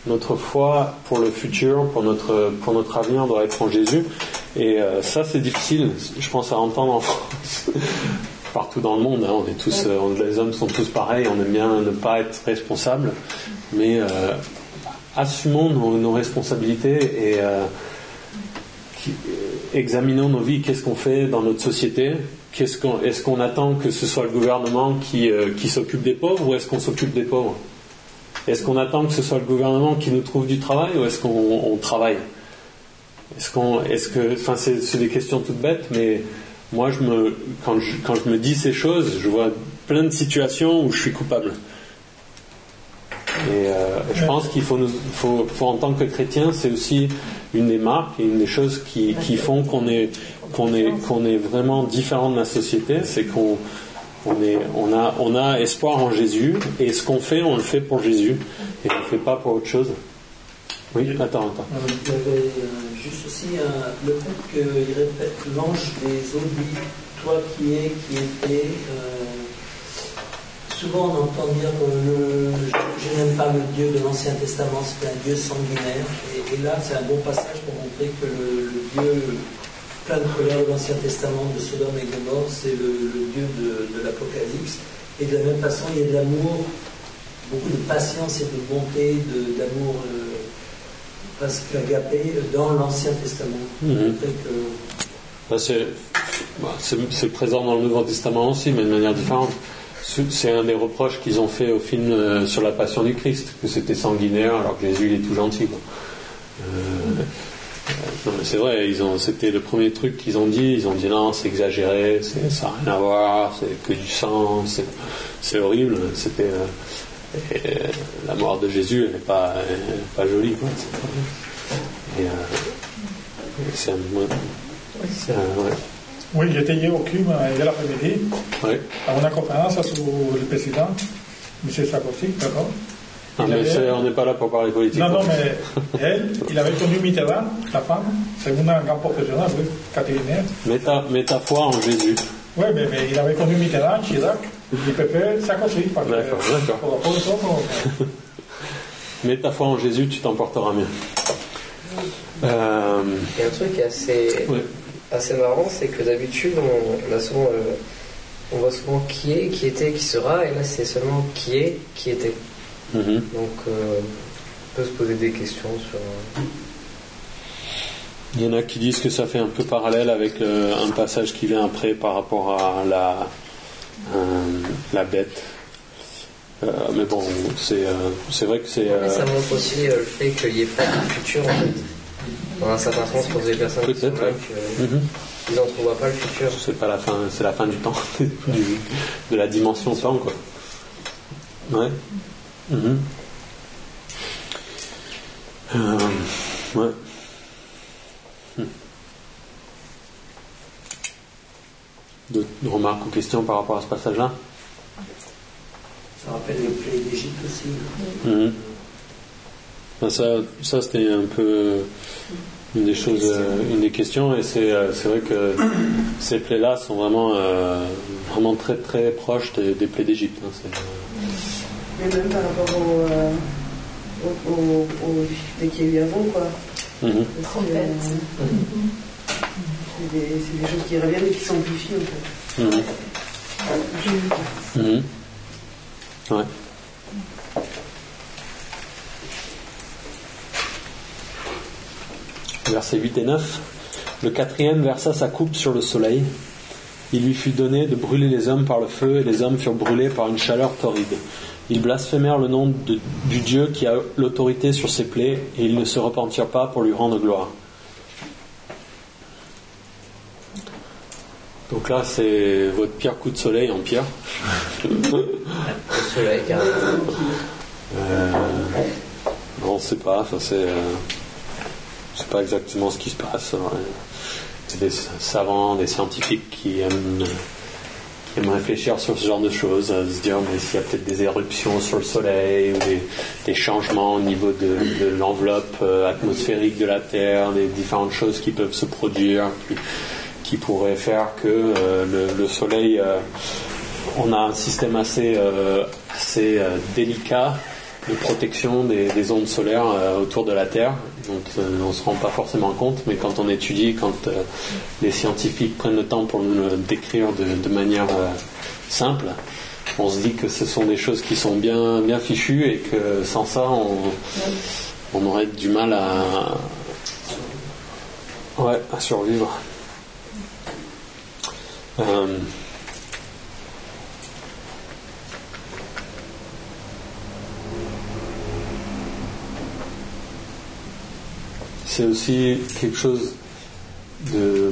notre foi pour le futur, pour notre, pour notre avenir doit être en Jésus. Et euh, ça, c'est difficile, je pense, à entendre en France. Partout dans le monde, hein, on est tous, euh, on, les hommes sont tous pareils, on aime bien ne pas être responsable, mais euh, assumons nos, nos responsabilités et euh, qui, examinons nos vies. Qu'est-ce qu'on fait dans notre société? Qu'est-ce qu'on, est-ce qu'on attend que ce soit le gouvernement qui, euh, qui s'occupe des pauvres, ou est-ce qu'on s'occupe des pauvres? Est-ce qu'on attend que ce soit le gouvernement qui nous trouve du travail, ou est-ce qu'on on travaille? Est-ce qu'on, est-ce que, enfin, c'est, c'est des questions toutes bêtes, mais moi, je me, quand, je, quand je me dis ces choses, je vois plein de situations où je suis coupable. Et euh, je pense qu'il faut, nous, faut, faut, en tant que chrétien, c'est aussi une des marques et une des choses qui, qui font qu'on est, qu'on est, qu'on est vraiment différent de la société, c'est qu'on on est, on a, on a espoir en Jésus, et ce qu'on fait, on le fait pour Jésus, et on ne le fait pas pour autre chose. Oui, attends, attends. Il y avait euh, juste aussi euh, le fait qu'il répète l'ange des eaux dit, toi qui es, qui étais. Euh, souvent on entend dire que le, je, je n'aime pas le Dieu de l'Ancien Testament, c'est un Dieu sanguinaire. Et, et là, c'est un bon passage pour montrer que le, le Dieu plein de colère de l'Ancien Testament, de Sodome et Gomorrhe, c'est le, le Dieu de, de l'Apocalypse. Et de la même façon, il y a de l'amour, beaucoup de patience et de bonté, de, d'amour. Euh, parce qu'agapé dans l'Ancien Testament. Mmh. Que... Bah c'est, bah c'est, c'est présent dans le Nouveau Testament aussi, mais de manière différente. C'est un des reproches qu'ils ont fait au film euh, sur la Passion du Christ, que c'était sanguinaire alors que Jésus il est tout gentil. Quoi. Euh, non mais c'est vrai, ils ont, c'était le premier truc qu'ils ont dit. Ils ont dit non, c'est exagéré, c'est, ça n'a rien à voir, c'est que du sang, c'est, c'est horrible. C'était euh, Et la mort de Jésus, elle n'est pas, elle est pas jolie, quoi. Et, euh, c'est un, ouais. C'est un, ouais. Oui, j'étais hier au C U M hier l'après-midi, ouais. à une conférence sur le président, M. Sarkozy, d'accord. Ah, mais avait... on n'est pas là pour parler politique. Non, non, mais elle, il avait connu Mitterrand, la femme, c'est une grande professionnelle, oui, Catherine. Mets ta, mets ta foi en Jésus. Oui, mais, mais il avait connu Mitterrand, Chirac, du P P, Sarkozy. D'accord, que, d'accord. Pour, pour, pour, pour... Mets ta foi en Jésus, tu t'en porteras mieux. Euh... Il y a un truc assez, oui. assez marrant, c'est que d'habitude, on, on, a souvent, euh, on voit souvent qui est, qui était, qui sera, et là c'est seulement qui est, qui était. Mm-hmm. Donc euh, on peut se poser des questions sur... Euh... Il y en a qui disent que ça fait un peu parallèle avec le, un passage qui vient après par rapport à la, euh, la bête. Euh, mais bon, c'est, euh, c'est vrai que c'est... Euh... Ça montre aussi euh, le fait qu'il n'y ait pas de futur, en fait. Dans un certain sens, pour des personnes Peut-être, qui sont là, ouais. mm-hmm. ils n'entrevoient pas le futur. C'est pas la fin, c'est la fin du temps, du, de la dimension temps, quoi. Ouais. Mm-hmm. Euh, ouais. D'autres remarques ou questions par rapport à ce passage-là? Ça rappelle les plaies d'Égypte aussi. Mmh. Ben ça, ça c'était un peu une des choses, une des questions, et c'est, c'est vrai que ces plaies-là sont vraiment, euh, vraiment très très proches des, des plaies d'Égypte. Hein, c'est, euh... Mais même par rapport au, euh, au, au, au des qu'il y a eu avant, quoi. Mmh. C'est, euh, c'est, des, c'est des choses qui reviennent et qui s'amplifient en fait. Mmh. Mmh. Ouais. Versets huit et neuf. Le quatrième versa sa coupe sur le soleil. Il lui fut donné de brûler les hommes par le feu, et les hommes furent brûlés par une chaleur torride. Ils blasphémèrent le nom de, du Dieu qui a l'autorité sur ses plaies, et ils ne se repentirent pas pour lui rendre gloire. Donc là, c'est votre pire coup de soleil en pierre. Le soleil, carrément. Euh, non, on ne sait pas. Enfin, c'est, euh, c'est pas exactement ce qui se passe. Il y a des savants, des scientifiques qui aiment, qui aiment réfléchir sur ce genre de choses, à se dire mais s'il y a peut-être des éruptions sur le soleil, ou des, des changements au niveau de, de l'enveloppe euh, atmosphérique de la Terre, des différentes choses qui peuvent se produire, qui, qui pourraient faire que euh, le, le soleil, euh, on a un système assez, euh, assez euh, délicat de protection des, des ondes solaires euh, autour de la Terre, dont euh, on ne se rend pas forcément compte, mais quand on étudie, quand euh, les scientifiques prennent le temps pour nous le décrire de, de manière euh, simple, on se dit que ce sont des choses qui sont bien, bien fichues et que sans ça, on, on aurait du mal à, ouais, à survivre. Euh, c'est aussi quelque chose de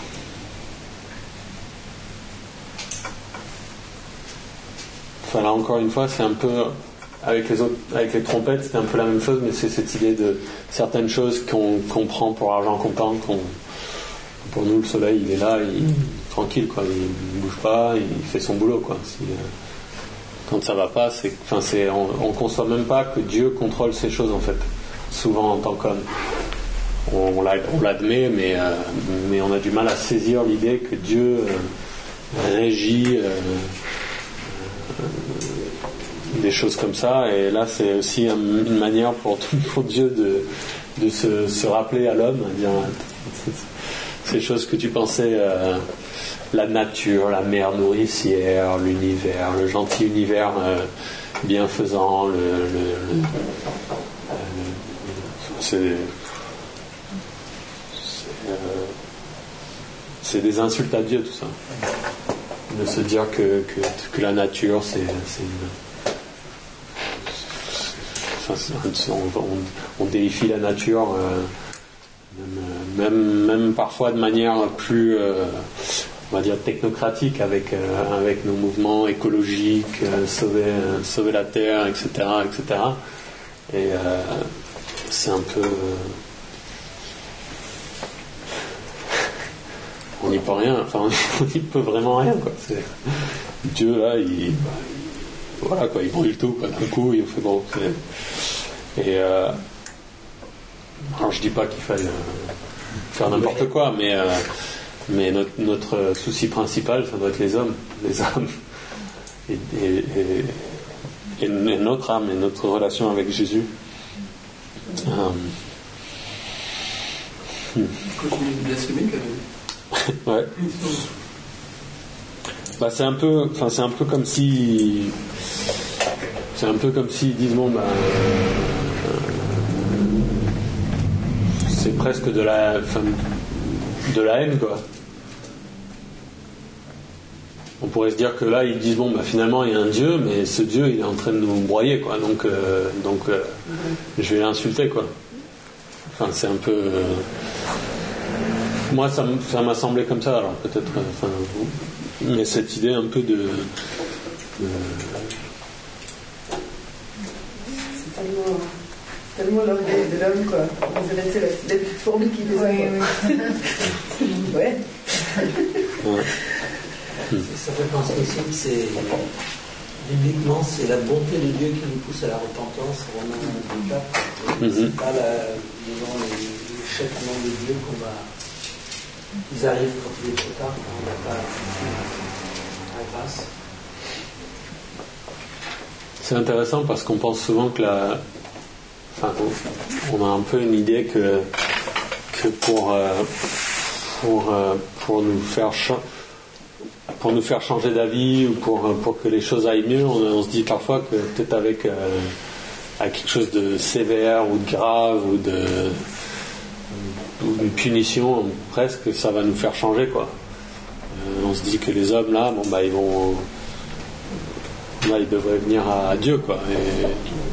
enfin là encore une fois c'est un peu avec les autres, avec les trompettes c'était un peu la même chose, mais c'est cette idée de certaines choses qu'on, qu'on prend pour argent comptant, qu'on, pour nous le soleil il est là, il tranquille quoi, il bouge pas, il fait son boulot quoi. Si, euh, quand ça va pas, c'est, enfin c'est, on, on conçoit même pas que Dieu contrôle ces choses en fait. Souvent en tant qu'homme, on, on, on l'admet, mais euh, mais on a du mal à saisir l'idée que Dieu euh, régit euh, euh, des choses comme ça. Et là, c'est aussi une manière pour, pour Dieu de de se, se rappeler à l'homme, à dire ces choses que tu pensais. Euh, la nature, la mer nourricière, l'univers, le gentil univers euh, bienfaisant, le, le, le, euh, c'est, c'est, euh, c'est des insultes à Dieu tout ça. De se dire que, que, que la nature c'est, c'est une, enfin, c'est, on, on, on déifie la nature euh, même, même, même parfois de manière plus euh, on va dire technocratique avec euh, avec nos mouvements écologiques, euh, sauver euh, sauver la terre, et cetera, et cetera. Et euh, c'est un peu, euh, on n'y peut rien. Enfin, on n'y peut vraiment rien quoi. C'est, Dieu là, il, voilà quoi, il brûle tout quoi. D'un coup, il fait bon. C'est, et euh, alors je dis pas qu'il fallait euh, faire n'importe quoi, mais euh, Mais notre, notre souci principal, ça doit être les hommes, les âmes, et, et, et, et notre âme, et notre relation avec Jésus. Um. Hmm. Continue de blasphémer quand même. Ouais. Bah c'est un peu, enfin c'est un peu comme si, c'est un peu comme s'ils disent bon bah, euh, c'est presque de la, enfin, de la haine quoi. On pourrait se dire que là ils disent bon bah finalement il y a un Dieu, mais ce Dieu il est en train de nous broyer quoi, donc euh, donc euh, je vais l'insulter quoi. Enfin c'est un peu euh, moi ça, ça m'a semblé comme ça, alors peut-être euh, enfin, mais cette idée un peu de, de... c'est tellement tellement l'orgueil de l'homme quoi. On dirait c'est la, la petite fourmi qui fait ça. Oui, oui. Ouais. Ouais. Ça fait penser aussi que c'est, bibliquement, c'est la bonté de Dieu qui nous pousse à la repentance, Romains vingt-quatre. Mm-hmm. C'est pas la, disons, les, les châtiments de Dieu qu'on va. Ils arrivent quand il est trop tard, quand on n'a pas la grâce. C'est intéressant parce qu'on pense souvent que la. Enfin, on a un peu une idée que, que pour, euh, pour, euh, pour nous faire changer. Pour nous faire changer d'avis ou pour, pour que les choses aillent mieux, on, on se dit parfois que peut-être avec, euh, avec quelque chose de sévère ou de grave ou de ou une punition, presque ça va nous faire changer quoi. Euh, on se dit que les hommes là, bon bah ils vont là ils devraient venir à, à Dieu quoi. Et...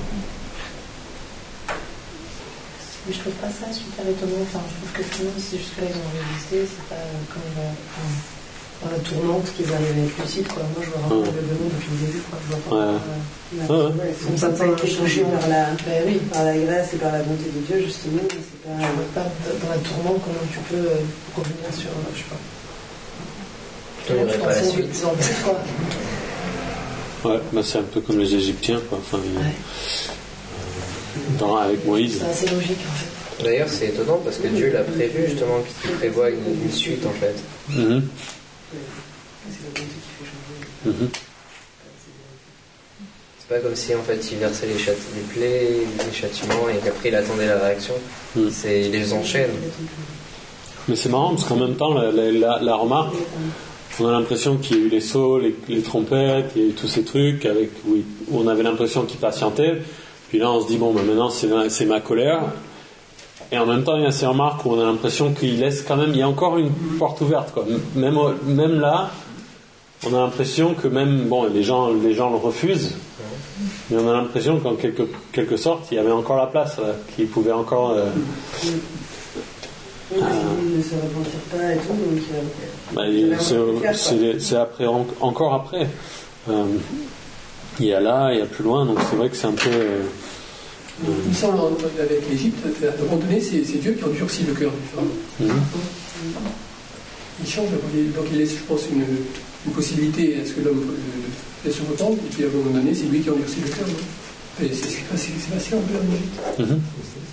Mais je trouve pas ça super étonnant. Enfin, je trouve que finalement, si jusque-là ils ont résisté, c'est pas comme euh, enfin, dans la tourmente qu'ils arrivent à être lucides, quoi. Moi, je vois vraiment le développement depuis le début, quoi. Je vois pas. Ouais. Euh, ouais. Ouais. Ouais. Ils n'ont pas été touchés par la, ben, oui. par la grâce et par la bonté de Dieu, justement. C'est pas, je vois pas dans la tourmente comment tu peux euh, revenir sur, euh, je sais pas. Je ne pas la suite. Plus, quoi. Ouais, bah c'est un peu comme les Égyptiens, quoi. Enfin, ouais. dans, avec Moïse. C'est assez logique, en fait. D'ailleurs, c'est étonnant parce que Dieu l'a prévu, justement, qu'il prévoit une, une suite, en fait. Mm-hmm. C'est la bonté qui fait changer. Mm-hmm. Parce C'est pas comme si en fait il versait les, châti- les plaies, les châtiments et qu'après il attendait la réaction. Mm. C'est, il les enchaîne. Mais c'est marrant parce qu'en même temps, la, la, la, la remarque, on a l'impression qu'il y a eu les sauts, les, les trompettes, il y a eu tous ces trucs avec, oui, où on avait l'impression qu'il patientait. Puis là, on se dit, bon, ben maintenant c'est ma, c'est ma colère. Et en même temps, il y a ces remarques où on a l'impression qu'il laisse quand même, il y a encore une porte ouverte, quoi. Même, même là, on a l'impression que même, bon, les gens, les gens le refusent, mais on a l'impression qu'en quelque, quelque sorte, il y avait encore la place, là, qu'il pouvait encore. Euh, oui, euh, il ne se repentir pas et tout, donc. Euh, bah, il, c'est, c'est, c'est après, en, encore après. Euh, il y a là, il y a plus loin, donc c'est vrai que c'est un peu. Euh, Il me semble, avec l'Égypte, à un moment donné, c'est, c'est Dieu qui endurcit le cœur du pharaon. Mm-hmm. Il change, donc il laisse, je pense, une, une possibilité à ce que l'homme le, le laisse reprendre, et puis à un moment donné, c'est lui qui endurcit le cœur. Et c'est, c'est, c'est, c'est passé un peu en Égypte. Mm-hmm.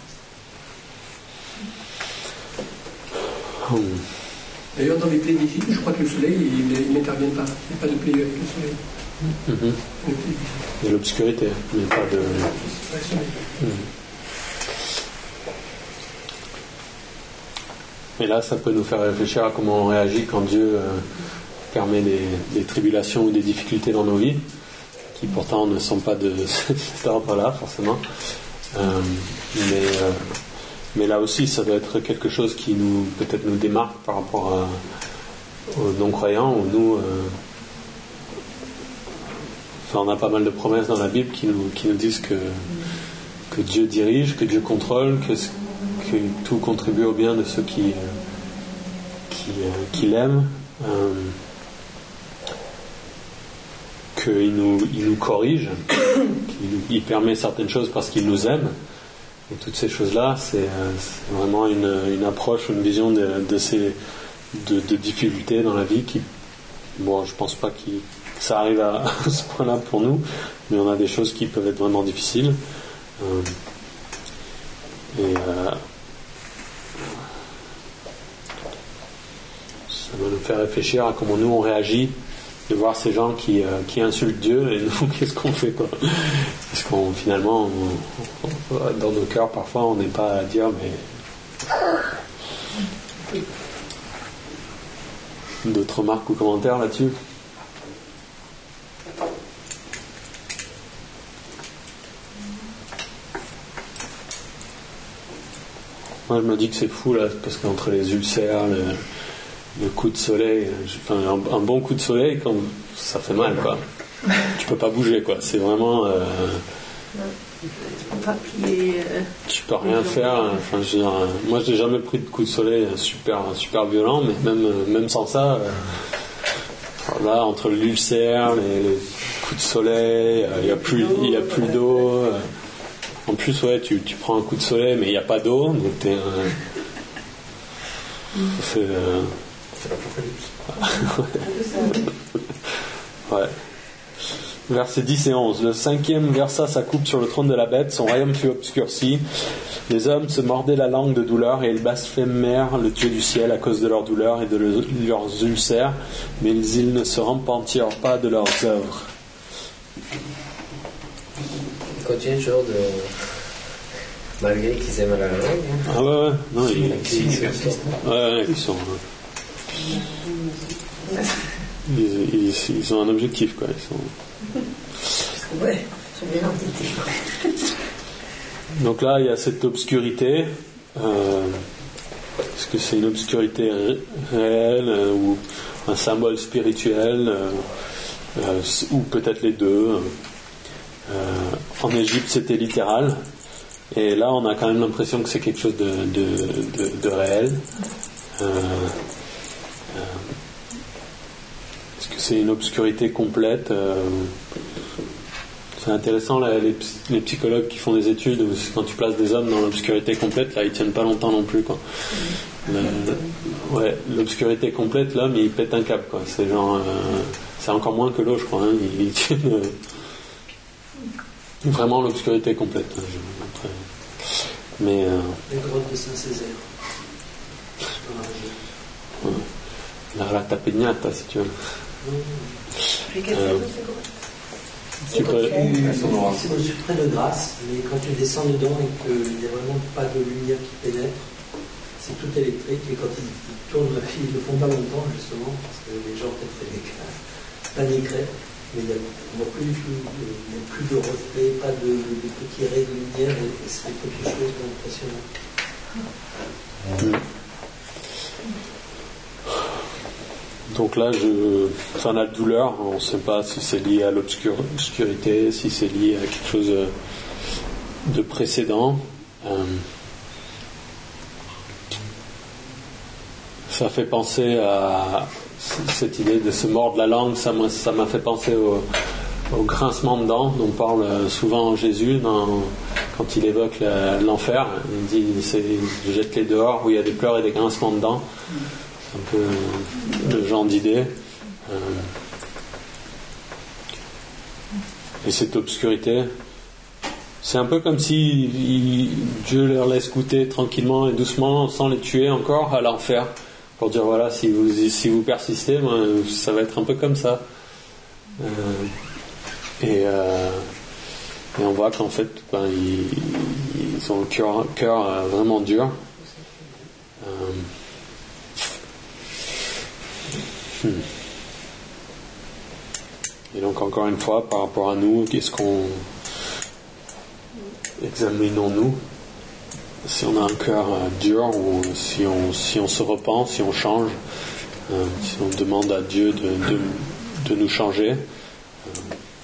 Oh. D'ailleurs, dans les plaies d'Égypte, je crois que le soleil, il, il n'intervient pas. Il n'y a pas de plaie avec le soleil. Mm-hmm. Il y a l'obscurité, mais pas de. Mm. Et là, ça peut nous faire réfléchir à comment on réagit quand Dieu euh, permet des, des tribulations ou des difficultés dans nos vies, qui pourtant ne sont pas de cet ordre-là, forcément. Euh, mais, euh, mais là aussi, ça doit être quelque chose qui nous, peut-être nous démarque par rapport à, aux non-croyants, où nous. Euh, Enfin, on a pas mal de promesses dans la Bible qui nous, qui nous disent que, que Dieu dirige, que Dieu contrôle, que, que tout contribue au bien de ceux qui, qui, qui l'aiment, euh, qu'il nous, il nous corrige, qu'il il permet certaines choses parce qu'il nous aime. Et toutes ces choses-là, c'est, c'est vraiment une, une approche, une vision de, de ces de, de difficultés dans la vie qui, bon, je pense pas qu'il ça arrive à ce point-là pour nous, mais on a des choses qui peuvent être vraiment difficiles. Euh, et euh, ça va nous faire réfléchir à comment nous on réagit, de voir ces gens qui, euh, qui insultent Dieu, et nous, qu'est-ce qu'on fait, quoi. Parce qu'on finalement, on, on, dans nos cœurs, parfois, on n'est pas à dire, mais. D'autres remarques ou commentaires là-dessus? Moi, je me dis que c'est fou, là, parce qu'entre les ulcères, le, le coup de soleil, enfin, un, un bon coup de soleil, quand, ça fait mal, quoi. Tu peux pas bouger, quoi. C'est vraiment. Euh, tu peux rien faire. Enfin, je veux dire, moi, j'ai jamais pris de coup de soleil super, super violent, mais même, même sans ça, euh, là, entre l'ulcère, les, les coups de soleil, il n'y a plus, il y a plus d'eau. Euh, En plus, ouais, tu, tu prends un coup de soleil, mais il n'y a pas d'eau, donc t'es. Euh, c'est. Euh, c'est l'apocalypse. Ouais. Versets dix et onze. Le cinquième versa sa coupe sur le trône de la bête, son royaume fut obscurci. Les hommes se mordaient la langue de douleur et ils blasphémèrent le Dieu du ciel à cause de leur douleur et de le, leurs ulcères, mais ils ne se repentirent pas de leurs œuvres. Continue toujours de. Malgré qu'ils aiment la langue. Ah ouais, ouais. Non, ils, c'est ils, ouais, ouais, ils sont. Ils, ils, ils ont un objectif, quoi. Ils sont. Ouais, ils sont bien entités. Donc là, il y a cette obscurité. Euh, est-ce que c'est une obscurité ré- réelle euh, ou un symbole spirituel euh, euh, ou peut-être les deux. Euh, en Égypte, c'était littéral. Et là, on a quand même l'impression que c'est quelque chose de, de, de, de réel. Euh, euh, est-ce que c'est une obscurité complète euh, C'est intéressant, là, les, les psychologues qui font des études, où quand tu places des hommes dans l'obscurité complète, là, ils tiennent pas longtemps non plus, quoi. Le, le, ouais, l'obscurité complète, l'homme, il pète un câble, quoi. C'est genre, euh, c'est encore moins que l'eau, je crois. Hein. Il, il tient, euh, vraiment l'obscurité complète. Je vais vous montrer. Mais euh, les grottes de Saint-Césaire. Ouais. La, la tapignata, si tu veux. Et quelle Euh, photo c'est quoi Tu peux... C'est au suprême de grâce, mais quand tu descends dedans et qu'il n'y a vraiment pas de lumière qui pénètre, c'est tout électrique, et quand ils, ils tournent, ils ne le font pas longtemps justement, parce que les gens peut-être paniqueraient, mais il n'y a, a plus du tout, il n'y a plus de reflets, pas de, de petits raies de lumière, et, et c'est quelque chose d'impressionnant. Mmh. Donc là, je, enfin, la douleur, on ne sait pas si c'est lié à l'obscurité, si c'est lié à quelque chose de précédent. Euh, ça fait penser à cette idée de se mordre la langue. Ça m'a, ça m'a fait penser au, au grincement de dents dont parle souvent Jésus dans, quand il évoque la, l'enfer. Il dit c'est, jette-les dehors où il y a des pleurs et des grincements de dents. Un peu le genre d'idée. Euh, et cette obscurité, c'est un peu comme si il, Dieu leur laisse goûter tranquillement et doucement, sans les tuer encore, à l'enfer, pour dire voilà, si vous, si vous persistez, ben, ça va être un peu comme ça. Euh, et, euh, et on voit qu'en fait, ben, ils, ils ont le cœur, cœur vraiment dur. Euh, Hmm. Et donc encore une fois, par rapport à nous, qu'est-ce qu'on examinons-nous si on a un cœur euh, dur ou si on, si on se repent, si on change, euh, si on demande à Dieu de, de, de nous changer. Euh,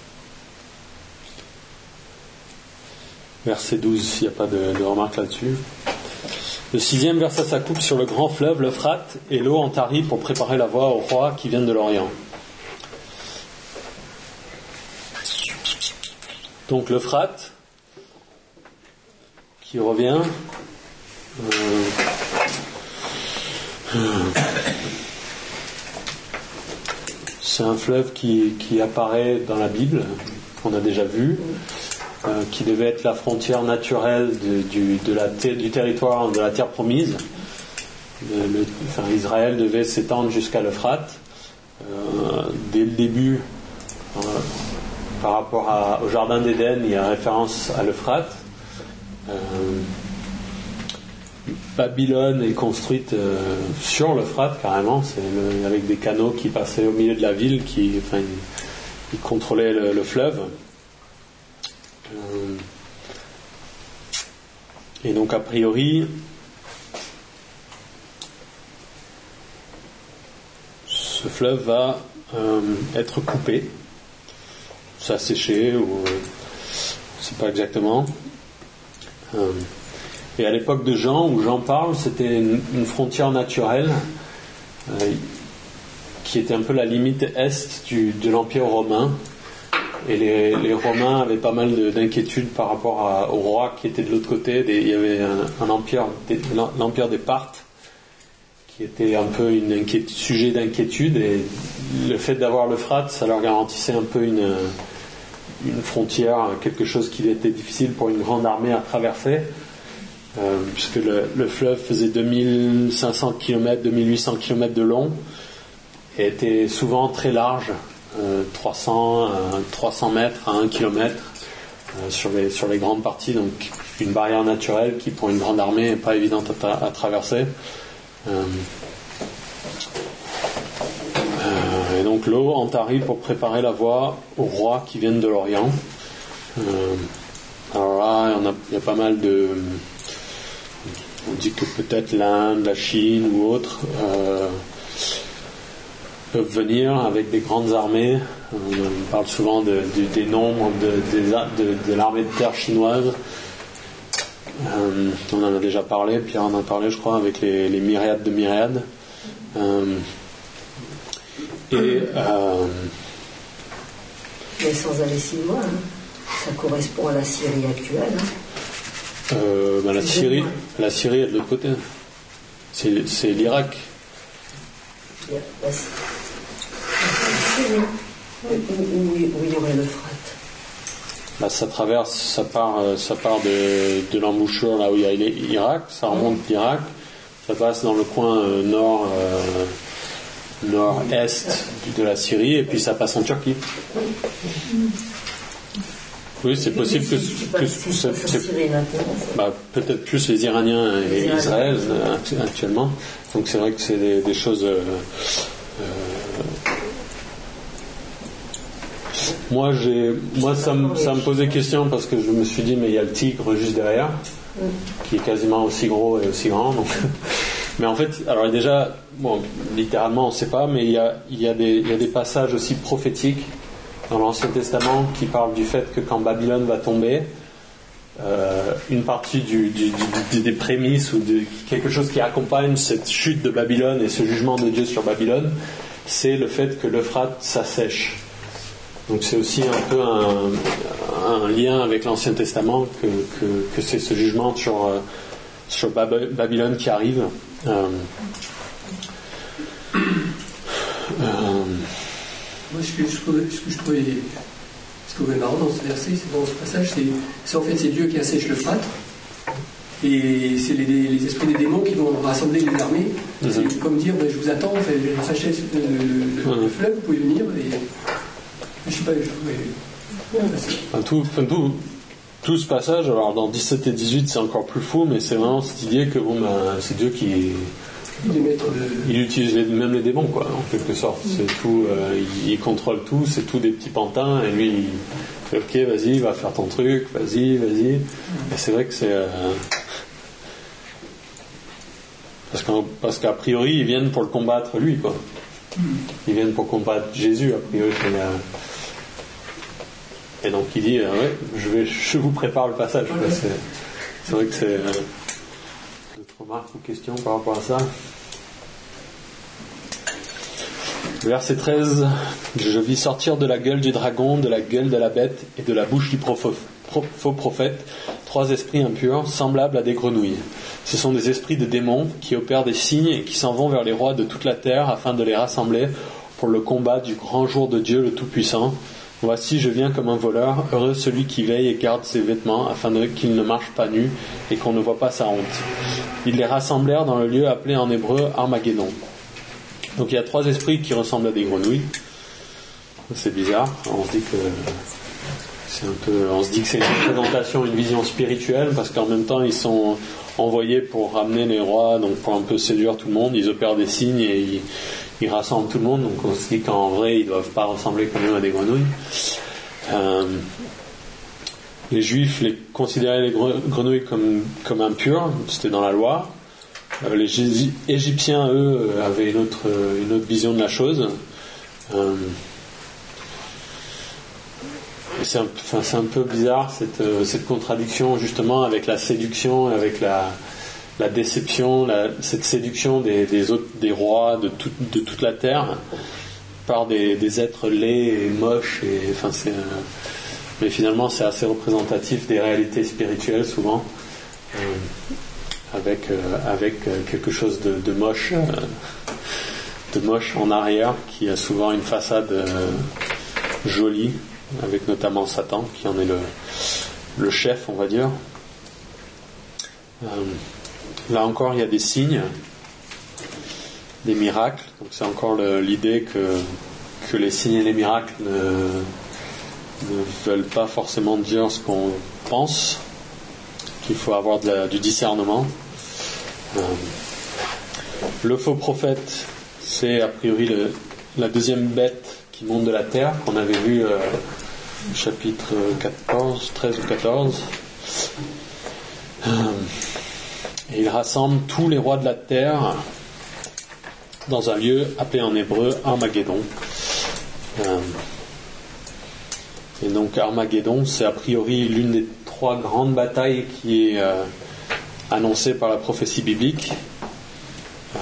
verset douze, il n'y a pas de, de remarque là-dessus. Le sixième verset s'accoupe sur le grand fleuve, l'Euphrate, et l'eau en tarit pour préparer la voie aux rois qui viennent de l'Orient. Donc l'Euphrate, qui revient, euh, c'est un fleuve qui, qui apparaît dans la Bible, qu'on a déjà vu. Euh, qui devait être la frontière naturelle de, du, de la ter- du territoire de la terre promise. Le, le, enfin, Israël devait s'étendre jusqu'à l'Euphrate. Euh, dès le début, euh, par rapport à, au jardin d'Éden, il y a référence à l'Euphrate. Euh, Babylone est construite euh, sur l'Euphrate carrément, c'est le, avec des canaux qui passaient au milieu de la ville, qui, enfin, ils, ils contrôlaient le, le fleuve. Euh, et donc a priori ce fleuve va euh, être coupé, s'assécher ou euh, je ne sais pas exactement. Euh, et à l'époque de Jean, où Jean parle, c'était une, une frontière naturelle euh, qui était un peu la limite est du, de l'Empire romain. Et les, les Romains avaient pas mal de, d'inquiétudes par rapport à, au roi qui était de l'autre côté. Des, il y avait un, un empire, des, l'empire des Parthes, qui était un peu une inquiétude, sujet d'inquiétude. Et le fait d'avoir l'Euphrate, ça leur garantissait un peu une, une frontière, quelque chose qui était difficile pour une grande armée à traverser, euh, puisque le, le fleuve faisait deux mille cinq cents kilomètres, deux mille huit cents kilomètres de long, et était souvent très large. Euh, trois cents, euh, trois cents mètres à un kilomètre euh, sur, les, sur les grandes parties, donc une barrière naturelle qui pour une grande armée n'est pas évidente à, tra- à traverser. Euh, euh, et donc l'eau en tarit pour préparer la voie aux rois qui viennent de l'Orient. Euh, alors là, il y, en a, il y a pas mal de... On dit que peut-être l'Inde, la Chine ou autres... Euh, peuvent venir avec des grandes armées. On parle souvent de, de, des nombres de, de, de, de l'armée de terre chinoise. Euh, on en a déjà parlé, Pierre en a parlé je crois, avec les, les myriades de myriades. Euh, et euh, mais sans aller si loin, hein. Ça correspond à la Syrie actuelle. Hein. Euh, ben la, Syrie, la Syrie est de l'autre côté. C'est, c'est l'Irak. Il y a la Syrie. Où, où, où il y aurait l'Euphrate. Bah, ça traverse, ça part, ça part de, de l'embouchure là où il y a l'Irak, ça remonte l'Irak, ça passe dans le coin euh, nord, euh, nord-est de la Syrie et puis ça passe en Turquie. Oui, c'est possible que, que, que c'est, c'est, bah, peut-être plus les Iraniens et les Israël euh, actuellement. Donc c'est vrai que c'est des, des choses. Euh, euh, moi, j'ai, moi, ça me, ça me posait question parce que je me suis dit, mais il y a le tigre juste derrière, qui est quasiment aussi gros et aussi grand. Donc. Mais en fait, alors déjà, bon, littéralement, on ne sait pas, mais il y a, il y a des, il y a des passages aussi prophétiques dans l'Ancien Testament qui parle du fait que quand Babylone va tomber, euh, une partie du, du, du, des prémices ou de quelque chose qui accompagne cette chute de Babylone et ce jugement de Dieu sur Babylone, c'est le fait que l'Euphrate s'assèche. Donc c'est aussi un peu un, un lien avec l'Ancien Testament que, que, que c'est ce jugement sur, sur Babylone qui arrive. Euh, euh, Moi, ce que, ce que, ce que je trouvais, ce que je trouvais marrant dans ce verset, c'est dans ce passage, c'est, c'est en fait c'est Dieu qui assèche l'Euphrate, et c'est les, les esprits des démons qui vont rassembler les armées. Mm-hmm. C'est comme dire, ben, je vous attends, enfin, j'achète le, le, le, le fleuve, vous pouvez venir. Et, je sais pas, je trouvais. Enfin, tout, enfin, tout, tout ce passage, alors dans dix-sept et dix-huit, c'est encore plus fou, mais c'est vraiment cette idée que bon, ben, c'est Dieu qui. Il utilise les, même les démons, quoi, en quelque sorte. C'est tout, euh, il, il contrôle tout, c'est tout des petits pantins, et lui, il fait ok, vas-y, va faire ton truc, vas-y, vas-y. Et c'est vrai que c'est. Euh, parce, qu'en, parce qu'a priori, ils viennent pour le combattre, lui, quoi. Ils viennent pour combattre Jésus, a priori. Et, euh, et donc, il dit euh, ouais, je, vais, je vous prépare le passage, quoi. C'est, c'est vrai que c'est. Euh, d'autres remarques ou questions par rapport à ça? Verset treize. Je vis sortir de la gueule du dragon, de la gueule de la bête et de la bouche du faux prophète trois esprits impurs, semblables à des grenouilles. Ce sont des esprits de démons qui opèrent des signes et qui s'en vont vers les rois de toute la terre afin de les rassembler pour le combat du grand jour de Dieu le Tout-Puissant. Voici, je viens comme un voleur. Heureux celui qui veille et garde ses vêtements afin de, qu'il ne marche pas nu et qu'on ne voit pas sa honte. Ils les rassemblèrent dans le lieu appelé en hébreu Armageddon. Donc il y a trois esprits qui ressemblent à des grenouilles. C'est bizarre. On se dit que c'est un peu, on se dit que c'est une représentation, une vision spirituelle, parce qu'en même temps ils sont envoyés pour ramener les rois, donc pour un peu séduire tout le monde. Ils opèrent des signes et ils, ils rassemblent tout le monde. Donc on se dit qu'en vrai ils ne doivent pas ressembler quand même à des grenouilles. Euh, les Juifs les considéraient les grenouilles comme comme impures. C'était dans la loi. Euh, les Égyptiens, eux, avaient une autre, une autre vision de la chose. Euh, et c'est, un, enfin, c'est un peu bizarre cette, cette contradiction justement avec la séduction, avec la, la déception, la, cette séduction des, des, autres, des rois de, tout, de toute la terre par des, des êtres laids et moches. Et, enfin, c'est, euh, mais finalement, c'est assez représentatif des réalités spirituelles souvent. Euh, avec euh, avec euh, quelque chose de, de moche euh, de moche en arrière qui a souvent une façade euh, jolie, avec notamment Satan qui en est le le chef, on va dire. Euh, là encore il y a des signes, des miracles. Donc c'est encore le, l'idée que que les signes et les miracles ne, ne veulent pas forcément dire ce qu'on pense, qu'il faut avoir de la, du discernement. Euh, le faux prophète, c'est a priori le, la deuxième bête qui monte de la terre, qu'on avait vu euh, au chapitre quatorze, treize ou quatorze. Euh, et il rassemble tous les rois de la terre dans un lieu appelé en hébreu Armageddon. Euh, et donc Armageddon, c'est a priori l'une des trois grandes batailles qui est euh, annoncée par la prophétie biblique. Euh,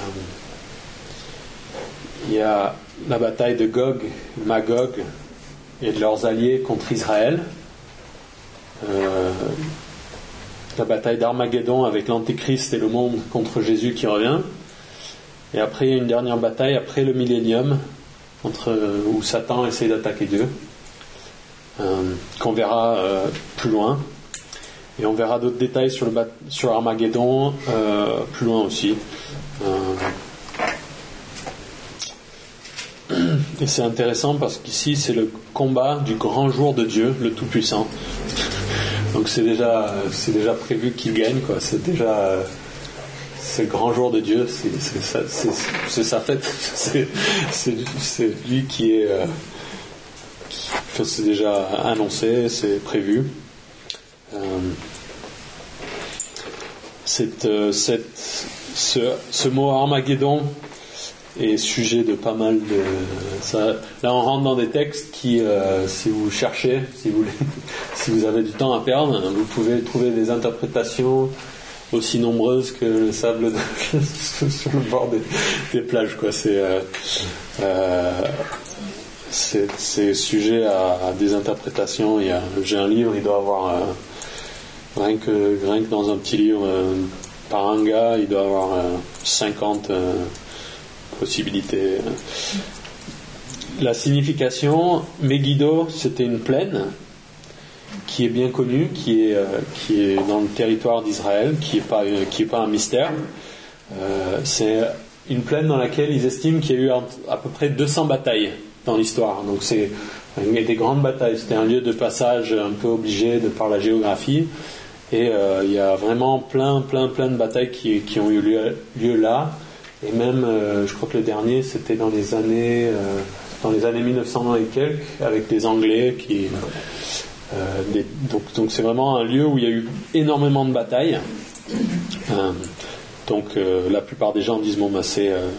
il y a la bataille de Gog, Magog et de leurs alliés contre Israël. Euh, la bataille d'Armageddon avec l'Antéchrist et le monde contre Jésus qui revient. Et après, il y a une dernière bataille après le millénium entre, où Satan essaie d'attaquer Dieu. Euh, qu'on verra euh, plus loin, et on verra d'autres détails sur, le bat- sur Armageddon euh, plus loin aussi. Euh, et c'est intéressant parce qu'ici c'est le combat du grand jour de Dieu, le Tout-Puissant. Donc c'est déjà, c'est déjà prévu qu'il gagne, quoi. C'est déjà, c'est le grand jour de Dieu, c'est, c'est, sa, c'est, c'est sa fête. C'est, c'est, c'est lui qui est, euh, qui, enfin, c'est déjà annoncé, c'est prévu. Euh, cette, euh, cette, ce, ce mot Armageddon est sujet de pas mal de ça, là on rentre dans des textes qui euh, si vous cherchez, si vous si vous avez du temps à perdre, vous pouvez trouver des interprétations aussi nombreuses que le sable de, sur le bord des, des plages, quoi. C'est euh, euh, c'est, c'est sujet à, à des interprétations. Il y a, j'ai un livre, il doit avoir euh, rien que rien que dans un petit livre euh, par un gars, il doit avoir euh, cinquante euh, possibilités. La signification, Megiddo, c'était une plaine qui est bien connue, qui est, euh, qui est dans le territoire d'Israël, qui n'est pas, qui est pas un mystère. Euh, c'est une plaine dans laquelle ils estiment qu'il y a eu à, à peu près deux cents batailles dans l'histoire. Donc c'est des grandes batailles. C'était un lieu de passage un peu obligé de par la géographie. Et euh, il y a vraiment plein, plein, plein de batailles qui, qui ont eu lieu, lieu là. Et même, euh, je crois que le dernier, c'était dans les années, euh, dans les années mille neuf cents et quelques, avec les Anglais qui. Euh, des, donc, donc c'est vraiment un lieu où il y a eu énormément de batailles. Euh, donc euh, la plupart des gens disent bon bah c'est, euh,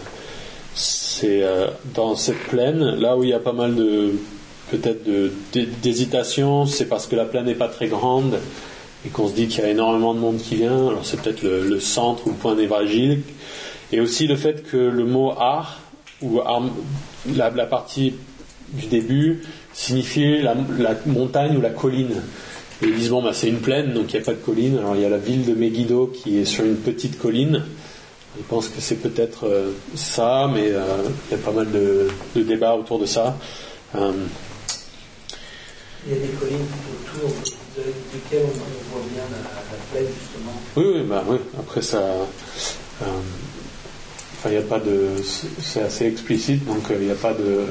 c'est euh, dans cette plaine, là où il y a pas mal de peut-être de, de, d'hésitation, c'est parce que la plaine n'est pas très grande et qu'on se dit qu'il y a énormément de monde qui vient. Alors c'est peut-être le, le centre ou le point névralgique. Et aussi le fait que le mot Ar, ou ar, la, la partie du début, signifie la, la montagne ou la colline. Et ils disent, bon, bah, c'est une plaine, donc il n'y a pas de colline. Alors il y a la ville de Megiddo qui est sur une petite colline. Ils pensent que c'est peut-être euh, ça, mais euh, il y a pas mal de, de débats autour de ça. Euh, il y a des collines autour de, desquelles on voit bien la, la plaine, justement. Oui, oui, bah, oui. Après ça... Euh, Enfin, il n'y a pas de, c'est assez explicite, donc il euh, n'y a pas de.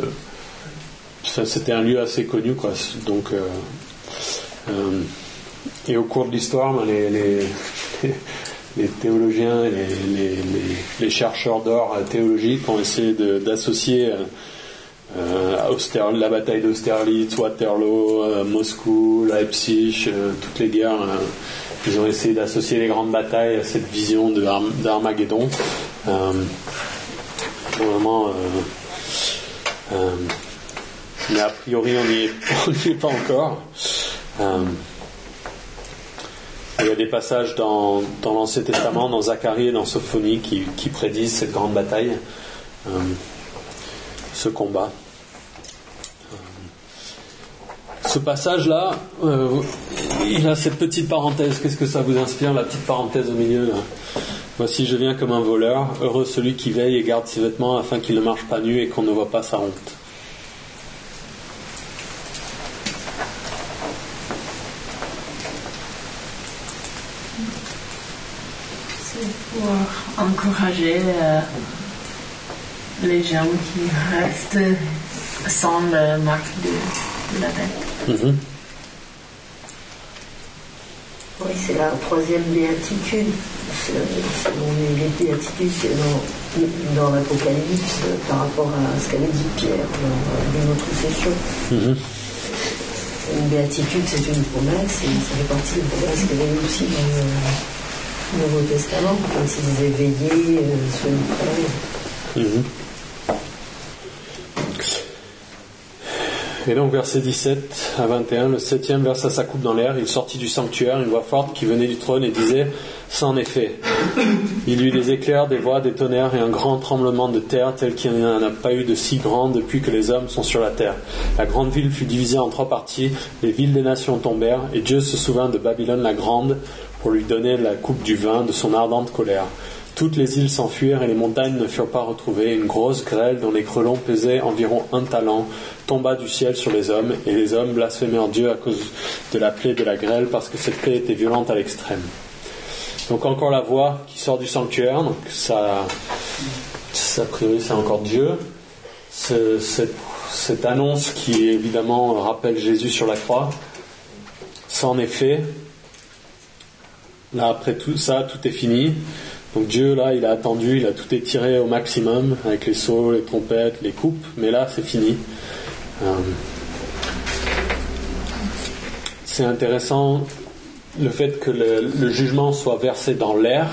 Ça, c'était un lieu assez connu, quoi. Donc, euh, euh, et au cours de l'histoire, ben, les, les, les, les théologiens, les, les, les, les chercheurs d'or théologiques ont essayé de, d'associer euh, Auster, la bataille d'Austerlitz, Waterloo, euh, Moscou, Leipzig, euh, toutes les guerres. Euh, ils ont essayé d'associer les grandes batailles à cette vision de Arm- d'Armageddon. Euh, vraiment, euh, euh, mais a priori on n'y est, on n'y est pas encore. Euh, il y a des passages dans, dans l'Ancien Testament, dans Zacharie et dans Sophonie qui, qui prédisent cette grande bataille, euh, ce combat. Euh, ce passage-là, euh, il a cette petite parenthèse. Qu'est-ce que ça vous inspire, la petite parenthèse au milieu là ? Voici, je viens comme un voleur. Heureux celui qui veille et garde ses vêtements afin qu'il ne marche pas nu et qu'on ne voit pas sa honte. C'est pour encourager euh, les gens qui restent sans le marque de, de la bête. Mm-hmm. Oui, c'est la troisième béatitude. Selon les béatitudes, c'est dans, dans l'Apocalypse par rapport à ce qu'avait dit Pierre dans une autre session. Mm-hmm. Une béatitude, c'est une promesse, et ça fait partie des promesses qu'il y avait aussi dans le Nouveau Testament, quand ils disaient veiller, euh, soyez prêts. Mm-hmm. Et donc verset dix-sept à vingt et un, le septième versa sa coupe dans l'air, il sortit du sanctuaire, une voix forte qui venait du trône et disait, ça en est fait. Il y eut des éclairs, des voix, des tonnerres et un grand tremblement de terre tel qu'il n'y en a pas eu de si grand depuis que les hommes sont sur la terre. La grande ville fut divisée en trois parties, les villes des nations tombèrent et Dieu se souvint de Babylone la grande pour lui donner la coupe du vin de son ardente colère. Toutes les îles s'enfuirent et les montagnes ne furent pas retrouvées. Une grosse grêle dont les grêlons pesaient environ un talent tomba du ciel sur les hommes et les hommes blasphémèrent Dieu à cause de la plaie de la grêle parce que cette plaie était violente à l'extrême. Donc encore la voix qui sort du sanctuaire, donc ça, ça a priori c'est encore Dieu. ce, cette, cette annonce qui évidemment rappelle Jésus sur la croix, c'en est fait. Là, après tout ça, tout est fini. Donc Dieu, là, il a attendu, il a tout étiré au maximum avec les sauts, les trompettes, les coupes, mais là, c'est fini. Euh, c'est intéressant le fait que le, le jugement soit versé dans l'air.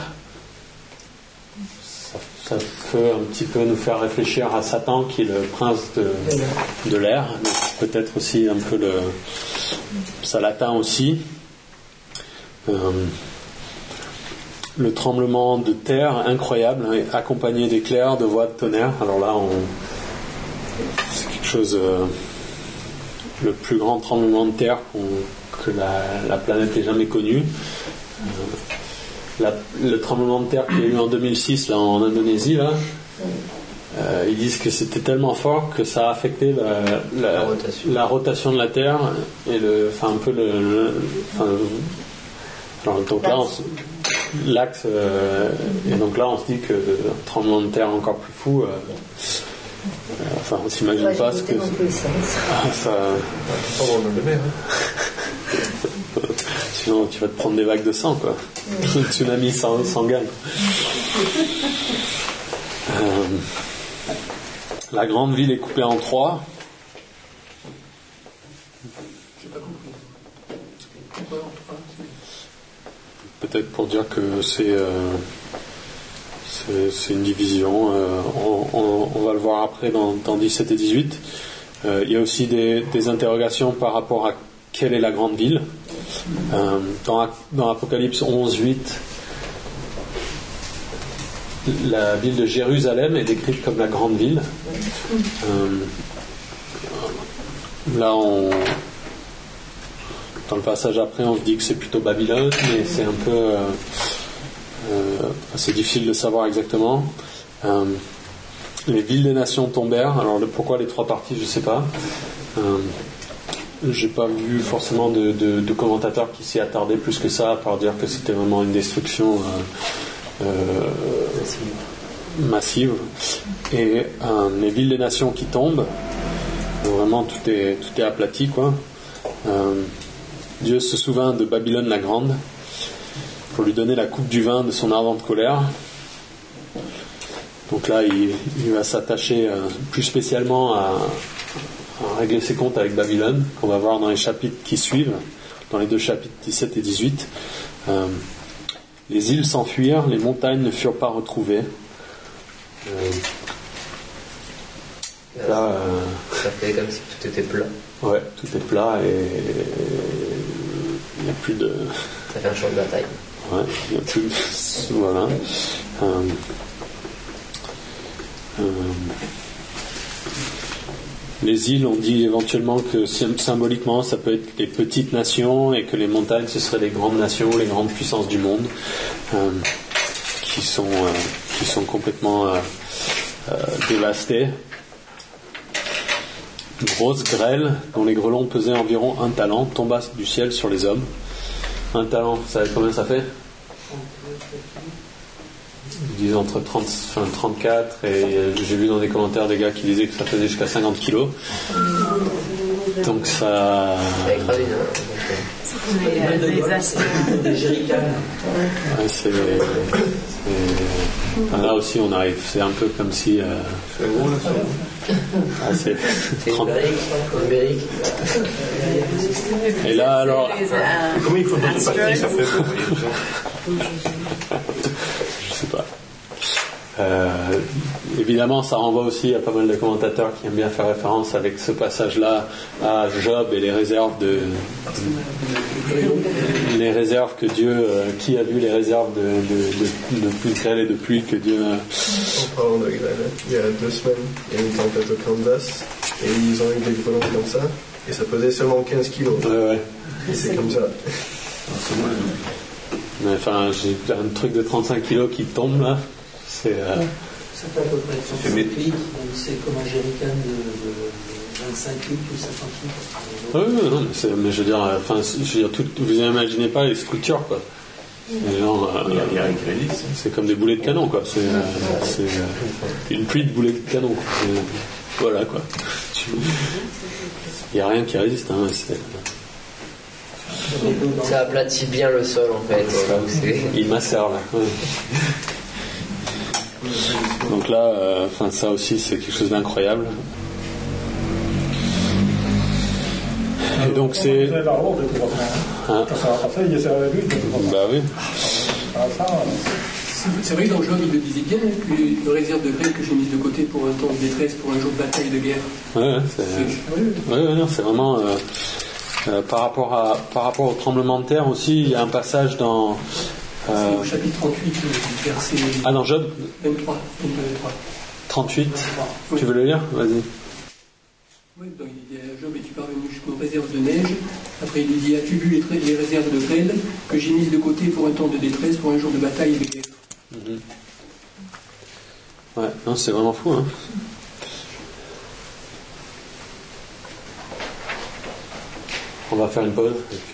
Ça, ça peut un petit peu nous faire réfléchir à Satan, qui est le prince de, de l'air, mais peut-être aussi un peu le, ça l'atteint aussi. Euh, le tremblement de terre incroyable, hein, accompagné d'éclairs, de voix de tonnerre. Alors là, on, c'est quelque chose, euh, le plus grand tremblement de terre qu'on, que la, la planète ait jamais connu. Euh, la, le tremblement de terre qu'il y a eu en deux mille six là, en Indonésie, là, euh, ils disent que c'était tellement fort que ça a affecté la, la, la, rotation. la rotation de la Terre et le, enfin un peu le, le enfin, alors, donc là, on, l'axe, euh, et donc là on se dit que le tremblement de terre encore plus fou, euh, euh, enfin on s'imagine ouais, pas ce que ah, ça sinon tu vas te prendre des vagues de sang quoi. Ouais. Tsunami sanguin. euh, la grande ville est coupée en trois. Peut-être pour dire que c'est, euh, c'est, c'est une division. Euh, on, on, on va le voir après dans, dans dix-sept et dix-huit. Euh, il y a aussi des, des interrogations par rapport à quelle est la grande ville. Euh, dans, dans Apocalypse onze huit, la ville de Jérusalem est décrite comme la grande ville. Euh, là, on... Dans le passage après, on se dit que c'est plutôt Babylone, mais c'est un peu... Euh, euh, c'est difficile de savoir exactement. Euh, les villes des nations tombèrent. Alors, le, pourquoi les trois parties, je ne sais pas. Euh, j'ai pas vu forcément de, de, de commentateurs qui s'y attardaient plus que ça, à part dire que c'était vraiment une destruction euh, euh, massive. Et euh, les villes des nations qui tombent, vraiment tout est, tout est aplati, quoi. Euh, Dieu se souvint de Babylone la Grande pour lui donner la coupe du vin de son ardente colère. Donc là, il, il va s'attacher euh, plus spécialement à, à régler ses comptes avec Babylone, qu'on va voir dans les chapitres qui suivent, dans les deux chapitres dix-sept et dix-huit. Euh, les îles s'enfuirent, les montagnes ne furent pas retrouvées. Euh, là, euh, ça fait comme si tout était plat. Ouais, tout est plat et il n'y a plus de... Ça fait un champ de bataille. Ouais, il n'y a plus de... Voilà. Euh... Euh... Les îles, on dit éventuellement que symboliquement, ça peut être les petites nations et que les montagnes, ce seraient les grandes nations, les grandes puissances du monde euh, qui, sont, euh, qui sont complètement euh, euh, dévastées. Une grosse grêle dont les grêlons pesaient environ un talent tomba du ciel sur les hommes. Un talent, vous savez combien ça fait? Ils disent entre trente, enfin, trente-quatre et j'ai vu dans des commentaires des gars qui disaient que ça faisait jusqu'à cinquante kilos. Donc ça... Des jerrycans. Ouais, c'est, c'est... Enfin, là aussi on arrive, c'est un peu comme si... Euh... Ah, c'est trente... Et là alors... Comment il faut d'autres parties ça fait? Je sais pas. Euh, évidemment, ça renvoie aussi à pas mal de commentateurs qui aiment bien faire référence avec ce passage-là à Job et les réserves de les réserves que Dieu, euh, qui a vu les réserves de, de, de, de pluie de grêle et de pluie que Dieu. Euh... En parlant de grêle, il y a deux semaines, il y a une tempête au Kansas et ils ont eu des grêlons comme ça et ça pesait seulement quinze kilos. Ouais, ouais. Et c'est comme ça. Mais enfin, j'ai un truc de trente-cinq kilos qui tombe là. C'est, euh... Ça fait à peu près trente litres, donc c'est comme un jerrycan de, de vingt-cinq litres ou cinquante litres. Oui, oui, non, mais, c'est, mais je veux dire, enfin, je veux dire tout, vous imaginez pas les structures, quoi. C'est, genre, euh, il y a, il y a c'est comme des boulets de canon, quoi. C'est, euh, c'est euh, une pluie de boulets de canon. C'est, voilà quoi. Il n'y a rien qui résiste. Hein, c'est... Ça aplatit bien le sol en fait. Là où c'est... Il macère là. Ouais. Donc là, enfin euh, ça aussi c'est quelque chose d'incroyable. Et donc c'est. Hein? Bah oui. C'est vrai que dans Job, il le disait bien, que le réserve de graines que j'ai mise de côté pour un temps de détresse, pour un jour de bataille, de guerre. Ouais, ouais, c'est, c'est, ouais, ouais, non, c'est vraiment. Euh, euh, par, rapport à, par rapport au tremblement de terre aussi, il y a un passage dans. Euh, c'est au chapitre trente-huit, verset. Ah, dans Job vingt-trois. vingt-trois. trente-huit. vingt-trois. Oui. Tu veux le lire? Vas-y. Oui, donc il dit à Job, es-tu parvenu jusqu'aux réserves de neige? Après, il lui dit, as-tu vu les, tra- les réserves de grêle que j'ai mises de côté pour un temps de détresse, pour un jour de bataille et de guerre? Mmh. Ouais, non, c'est vraiment fou, hein. On va faire une pause.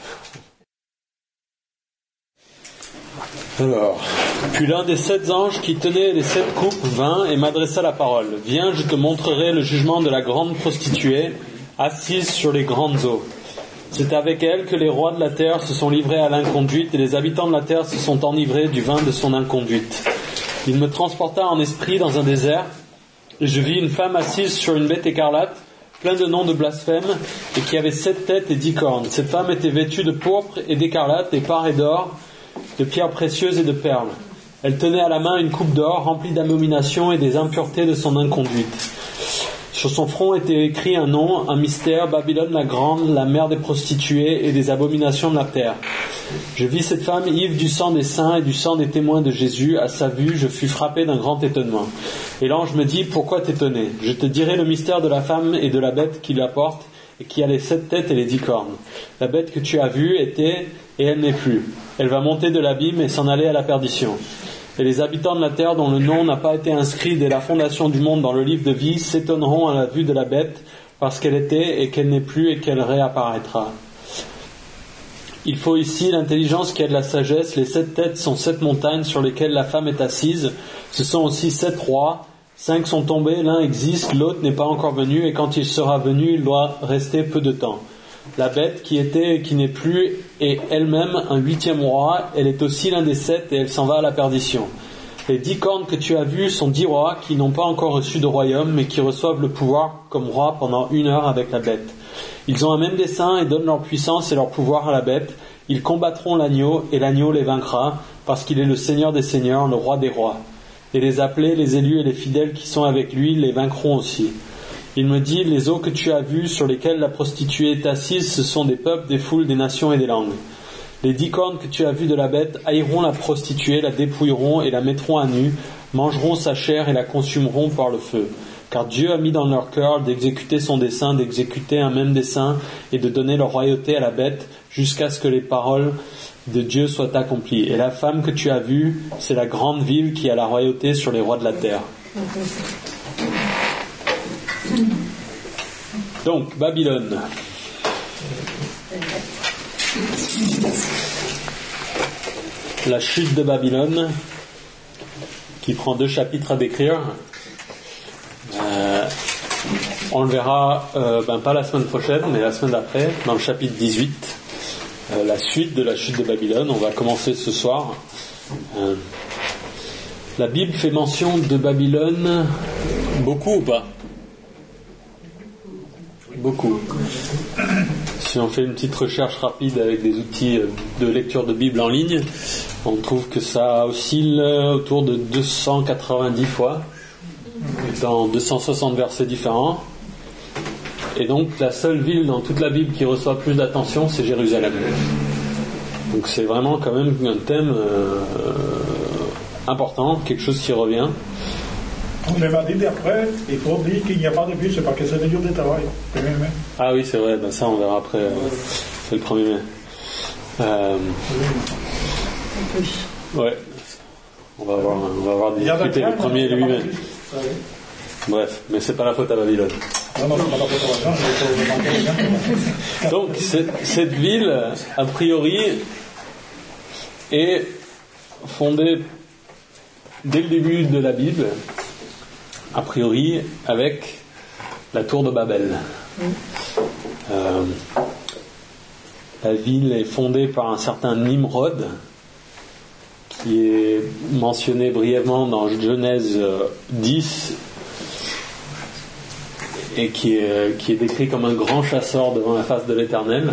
Alors, puis l'un des sept anges qui tenait les sept coupes vint et m'adressa la parole. Viens, je te montrerai le jugement de la grande prostituée, assise sur les grandes eaux. C'est avec elle que les rois de la terre se sont livrés à l'inconduite et les habitants de la terre se sont enivrés du vin de son inconduite. Il me transporta en esprit dans un désert et je vis une femme assise sur une bête écarlate, plein de noms de blasphème, et qui avait sept têtes et dix cornes. Cette femme était vêtue de pourpre et d'écarlate et parée d'or, de pierres précieuses et de perles. Elle tenait à la main une coupe d'or remplie d'abominations et des impuretés de son inconduite. Sur son front était écrit un nom, un mystère, Babylone la grande, la mère des prostituées et des abominations de la terre. Je vis cette femme ivre du sang des saints et du sang des témoins de Jésus. À sa vue, je fus frappé d'un grand étonnement. Et l'ange me dit, pourquoi t'étonner? Je te dirai le mystère de la femme et de la bête qui la porte et qui a les sept têtes et les dix cornes. La bête que tu as vue était, et elle n'est plus. Elle va monter de l'abîme et s'en aller à la perdition. Et les habitants de la terre dont le nom n'a pas été inscrit dès la fondation du monde dans le livre de vie s'étonneront à la vue de la bête parce qu'elle était et qu'elle n'est plus et qu'elle réapparaîtra. Il faut ici l'intelligence qui a de la sagesse. Les sept têtes sont sept montagnes sur lesquelles la femme est assise. Ce sont aussi sept rois. Cinq sont tombés, l'un existe, l'autre n'est pas encore venu et quand il sera venu, il doit rester peu de temps. La bête qui était et qui n'est plus est elle-même un huitième roi, elle est aussi l'un des sept et elle s'en va à la perdition. Les dix cornes que tu as vues sont dix rois qui n'ont pas encore reçu de royaume mais qui reçoivent le pouvoir comme roi pendant une heure avec la bête. Ils ont un même dessein et donnent leur puissance et leur pouvoir à la bête. Ils combattront l'agneau et l'agneau les vaincra parce qu'il est le Seigneur des seigneurs, le roi des rois. Et les appelés, les élus et les fidèles qui sont avec lui les vaincront aussi. Il me dit, les eaux que tu as vues sur lesquelles la prostituée est assise, ce sont des peuples, des foules, des nations et des langues. Les dix cornes que tu as vues de la bête haïront la prostituée, la dépouilleront et la mettront à nu, mangeront sa chair et la consumeront par le feu. Car Dieu a mis dans leur cœur d'exécuter son dessein, d'exécuter un même dessein et de donner leur royauté à la bête jusqu'à ce que les paroles de Dieu soient accomplies. Et la femme que tu as vue, c'est la grande ville qui a la royauté sur les rois de la terre. Donc, Babylone. La chute de Babylone, qui prend deux chapitres à décrire. Euh, on le verra, euh, ben pas la semaine prochaine, mais la semaine d'après, dans le chapitre dix-huit. Euh, la suite de la chute de Babylone. On va commencer ce soir. Euh, la Bible fait mention de Babylone beaucoup ou pas? Beaucoup. Si on fait une petite recherche rapide avec des outils de lecture de Bible en ligne, on trouve que ça oscille autour de deux cent quatre-vingt-dix fois, dans deux cent soixante versets différents. Et donc la seule ville dans toute la Bible qui reçoit plus d'attention, c'est Jérusalem. Donc c'est vraiment quand même un thème euh, important, quelque chose qui revient. On m'a dit après, il faut dire qu'il n'y a pas de but, c'est parce que c'est le jour de travail, le premier mai. Ah oui, c'est vrai, ben ça on verra après, c'est le premier mai. Euh, En plus. ouais, on va voir, on va voir discuter le premier et le huit mai. Bref, mais c'est pas la faute à Babylone. Non, non, c'est pas la faute à Babylone. Donc cette, cette ville, a priori, est fondée dès le début de la Bible, a priori, avec la tour de Babel. Euh, la ville est fondée par un certain Nimrod, qui est mentionné brièvement dans Genèse dix et qui est, qui est décrit comme un grand chasseur devant la face de l'Éternel.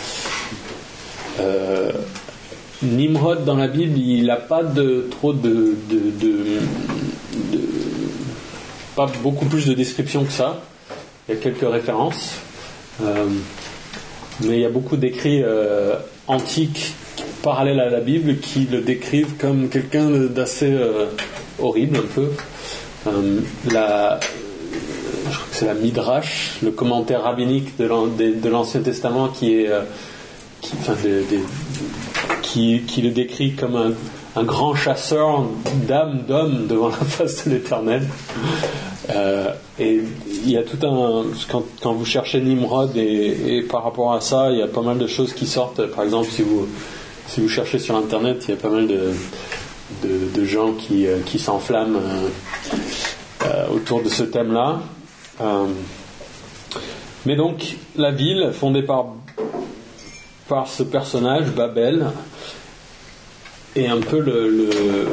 Euh, Nimrod dans la Bible, il n'a pas de trop de, de, de, de pas beaucoup plus de descriptions que ça. Il y a quelques références, euh, mais il y a beaucoup d'écrits euh, antiques parallèles à la Bible qui le décrivent comme quelqu'un d'assez euh, horrible un peu. Euh, la, je crois que c'est la Midrash, le commentaire rabbinique de, l'an, de, de l'Ancien Testament qui est euh, qui, enfin, de, de, qui, qui le décrit comme un, un grand chasseur d'âmes, d'hommes devant la face de l'Éternel. Euh, et il y a tout un quand, quand vous cherchez Nimrod et, et par rapport à ça, il y a pas mal de choses qui sortent. Par exemple, si vous si vous cherchez sur Internet, il y a pas mal de de, de gens qui euh, qui s'enflamment euh, euh, autour de ce thème-là. Euh, mais donc la ville fondée par par ce personnage Babel est un peu le, le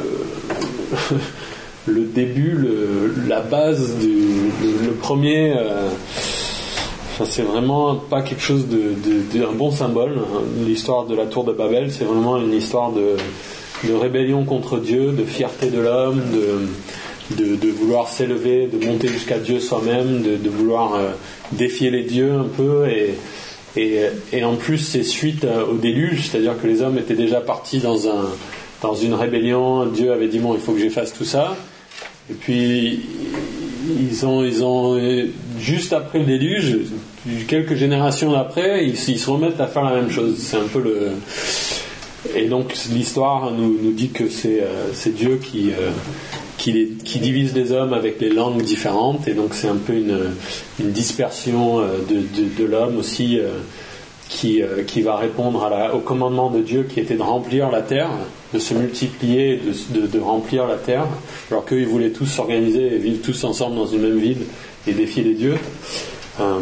le début, le, la base du le, le premier. Euh, enfin, c'est vraiment pas quelque chose de, de, de un bon symbole. L'histoire de la tour de Babel, c'est vraiment une histoire de, de rébellion contre Dieu, de fierté de l'homme, de, de, de vouloir s'élever, de monter jusqu'à Dieu soi-même, de, de vouloir euh, défier les dieux un peu. Et, et, et en plus, c'est suite au déluge, c'est-à-dire que les hommes étaient déjà partis dans un dans une rébellion. Dieu avait dit bon, il faut que j'efface tout ça. Et puis ils ont, ils ont juste après le déluge, quelques générations après, ils, ils se remettent à faire la même chose. C'est un peu le. Et donc l'histoire nous, nous dit que c'est, euh, c'est Dieu qui, euh, qui, les, qui divise les hommes avec les langues différentes. Et donc c'est un peu une, une dispersion de, de, de l'homme aussi, euh, qui, euh, qui va répondre à la, au commandement de Dieu qui était de remplir la terre, de se multiplier, de, de, de remplir la terre, alors qu'eux ils voulaient tous s'organiser et vivre tous ensemble dans une même ville et défier les dieux. Euh,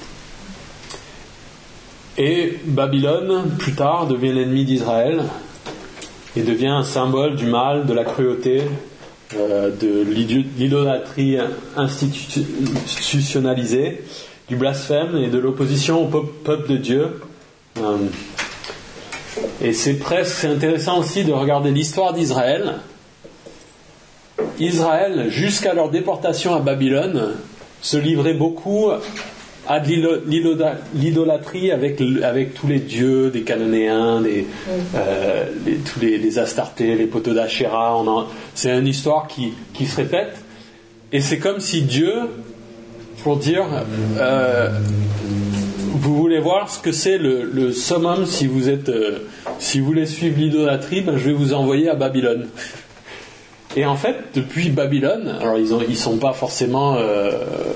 et Babylone, plus tard, devient l'ennemi d'Israël et devient un symbole du mal, de la cruauté, euh, de l'idolâtrie institutionnalisée, du blasphème et de l'opposition au peuple de Dieu. Euh, et c'est presque c'est intéressant aussi de regarder l'histoire d'Israël. Israël, jusqu'à leur déportation à Babylone, se livrait beaucoup à de l'idolâtrie avec, avec tous les dieux des Cananéens, les, euh, les, tous les, les Astartés, les poteaux d'Achéra. On en, c'est une histoire qui, qui se répète. Et c'est comme si Dieu, pour dire euh, vous voulez voir ce que c'est le, le summum si vous êtes euh, si vous voulez suivre l'idolâtrie, ben je vais vous envoyer à Babylone. Et en fait, depuis Babylone, alors ils ont, ils sont pas forcément euh,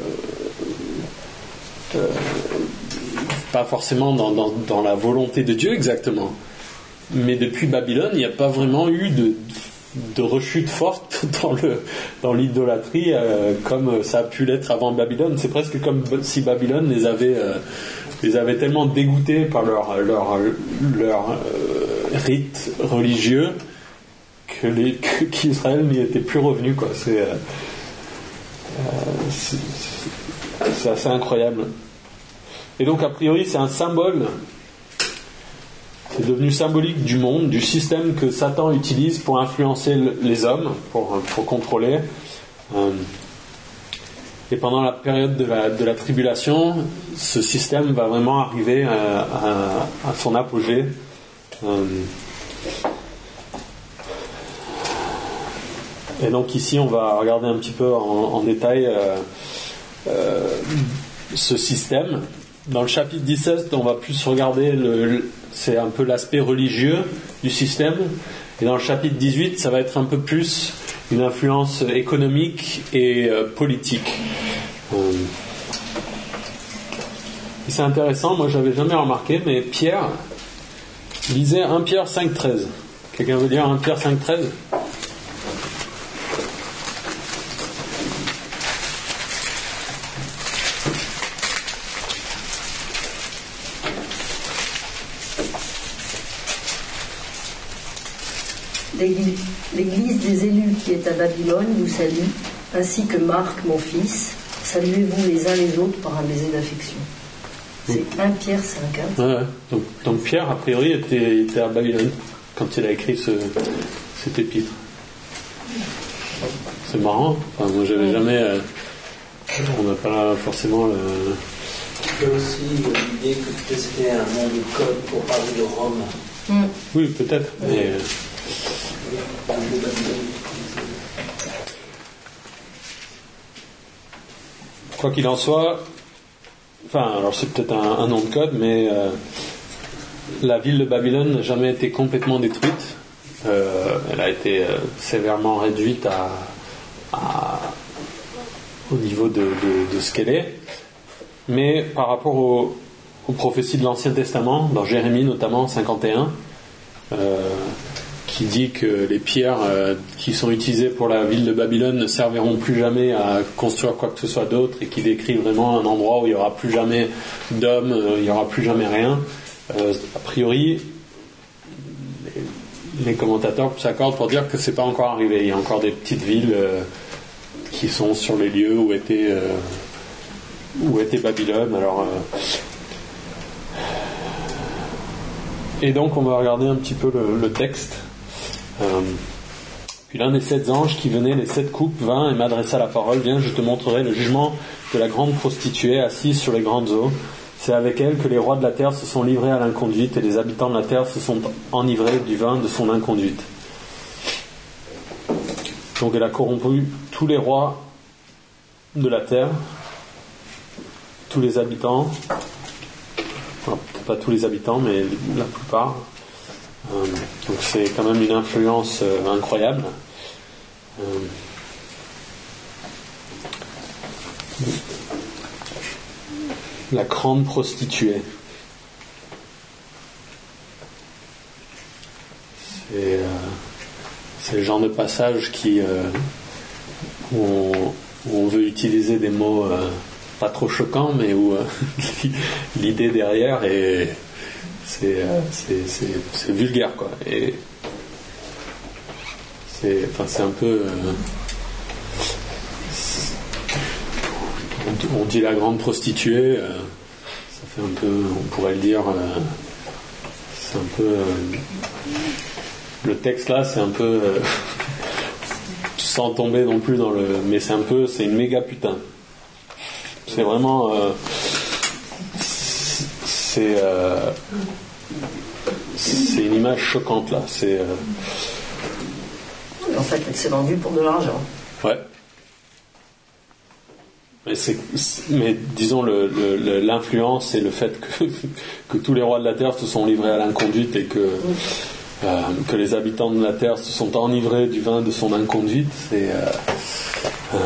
euh, pas forcément dans, dans, dans la volonté de Dieu exactement, mais depuis Babylone, il n'y a pas vraiment eu de de rechute forte dans le dans l'idolâtrie euh, comme ça a pu l'être avant Babylone. C'est presque comme si Babylone les avait euh, les avait tellement dégoûtés par leur leur leur euh, rite religieux que les que, qu'Israël n'y était plus revenu quoi. C'est, euh, c'est c'est assez incroyable. Et donc a priori c'est un symbole. C'est devenu symbolique du monde, du système que Satan utilise pour influencer les hommes, pour, pour contrôler. Et pendant la période de la, de la tribulation, ce système va vraiment arriver à, à, à son apogée. Et donc ici, on va regarder un petit peu en, en détail euh, euh, ce système. Dans le chapitre dix-sept, on va plus regarder le, le, c'est un peu l'aspect religieux du système. Et dans le chapitre dix-huit, ça va être un peu plus une influence économique et euh, politique. Euh, et c'est intéressant, moi j'avais jamais remarqué, mais Pierre lisait un Pierre cinq treize. Quelqu'un veut dire un Pierre cinq treize ? L'église, l'église des élus qui est à Babylone vous salue, ainsi que Marc, mon fils. Saluez-vous les uns les autres par un baiser d'affection. C'est un Pierre cinq. Hein. Ouais, donc, donc Pierre, a priori, était, était à Babylone quand il a écrit ce, cet épître. C'est marrant. Enfin, moi, j'avais jamais... Euh, on n'a pas forcément... Le... Il y a aussi l'idée que c'était un nom de code pour parler de Rome. Mm. Oui, peut-être. Mais... Quoi qu'il en soit, enfin, alors c'est peut-être un, un nom de code, mais euh, la ville de Babylone n'a jamais été complètement détruite. Euh, elle a été euh, sévèrement réduite à, à, au niveau de, de, de ce qu'elle est. Mais par rapport aux, aux prophéties de l'Ancien Testament, dans Jérémie notamment, cinquante et un, euh, qui dit que les pierres euh, qui sont utilisées pour la ville de Babylone ne serviront plus jamais à construire quoi que ce soit d'autre, et qui décrit vraiment un endroit où il n'y aura plus jamais d'hommes, euh, il n'y aura plus jamais rien. Euh, a priori, les, les commentateurs s'accordent pour dire que c'est pas encore arrivé. Il y a encore des petites villes euh, qui sont sur les lieux où était, euh, où était Babylone. Alors, euh, et donc on va regarder un petit peu le, le texte. Euh, puis l'un des sept anges qui venait les sept coupes vint et m'adressa la parole. Viens, je te montrerai le jugement de la grande prostituée assise sur les grandes eaux. C'est avec elle que les rois de la terre se sont livrés à l'inconduite, et les habitants de la terre se sont enivrés du vin de son inconduite. Donc elle a corrompu tous les rois de la terre, tous les habitants, enfin, pas tous les habitants, mais la plupart. Euh, donc c'est quand même une influence euh, incroyable. Euh, la grande prostituée. C'est, euh, c'est le genre de passage qui, euh, où, on, où on veut utiliser des mots euh, pas trop choquants, mais où euh, l'idée derrière est C'est, c'est, c'est, c'est vulgaire, quoi. Et c'est, enfin, c'est un peu. Euh, on, on dit la grande prostituée, euh, ça fait un peu. On pourrait le dire. Euh, c'est un peu. Euh, le texte là, c'est un peu. Euh, sans tomber non plus dans le. Mais c'est un peu. C'est une méga putain. C'est vraiment. Euh, c'est. Euh, C'est une image choquante là. C'est, euh... En fait, elle s'est vendue pour de l'argent. Ouais. Mais, c'est, mais disons le, le, l'influence et le fait que, que tous les rois de la terre se sont livrés à l'inconduite, et que, euh, que les habitants de la terre se sont enivrés du vin de son inconduite, c'est, euh, euh,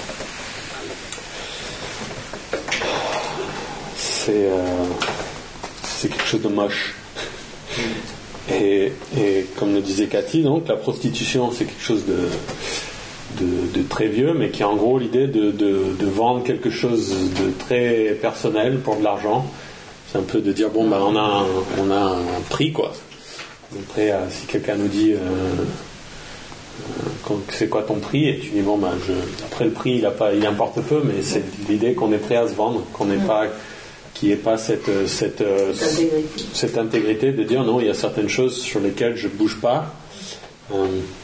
c'est, euh, c'est quelque chose de moche. Et, et comme le disait Cathy, donc la prostitution, c'est quelque chose de, de, de très vieux, mais qui a en gros l'idée de, de, de vendre quelque chose de très personnel pour de l'argent. C'est un peu de dire bon ben on a un, on a un prix, quoi. Après, euh, si quelqu'un nous dit euh, euh, c'est quoi ton prix, et tu dis bon ben je, après le prix il a pas, il importe peu, mais c'est l'idée qu'on est prêt à se vendre, qu'on n'est pas qu'il n'y ait pas cette, cette, intégrité. cette intégrité de dire non, il y a certaines choses sur lesquelles je ne bouge pas. Euh,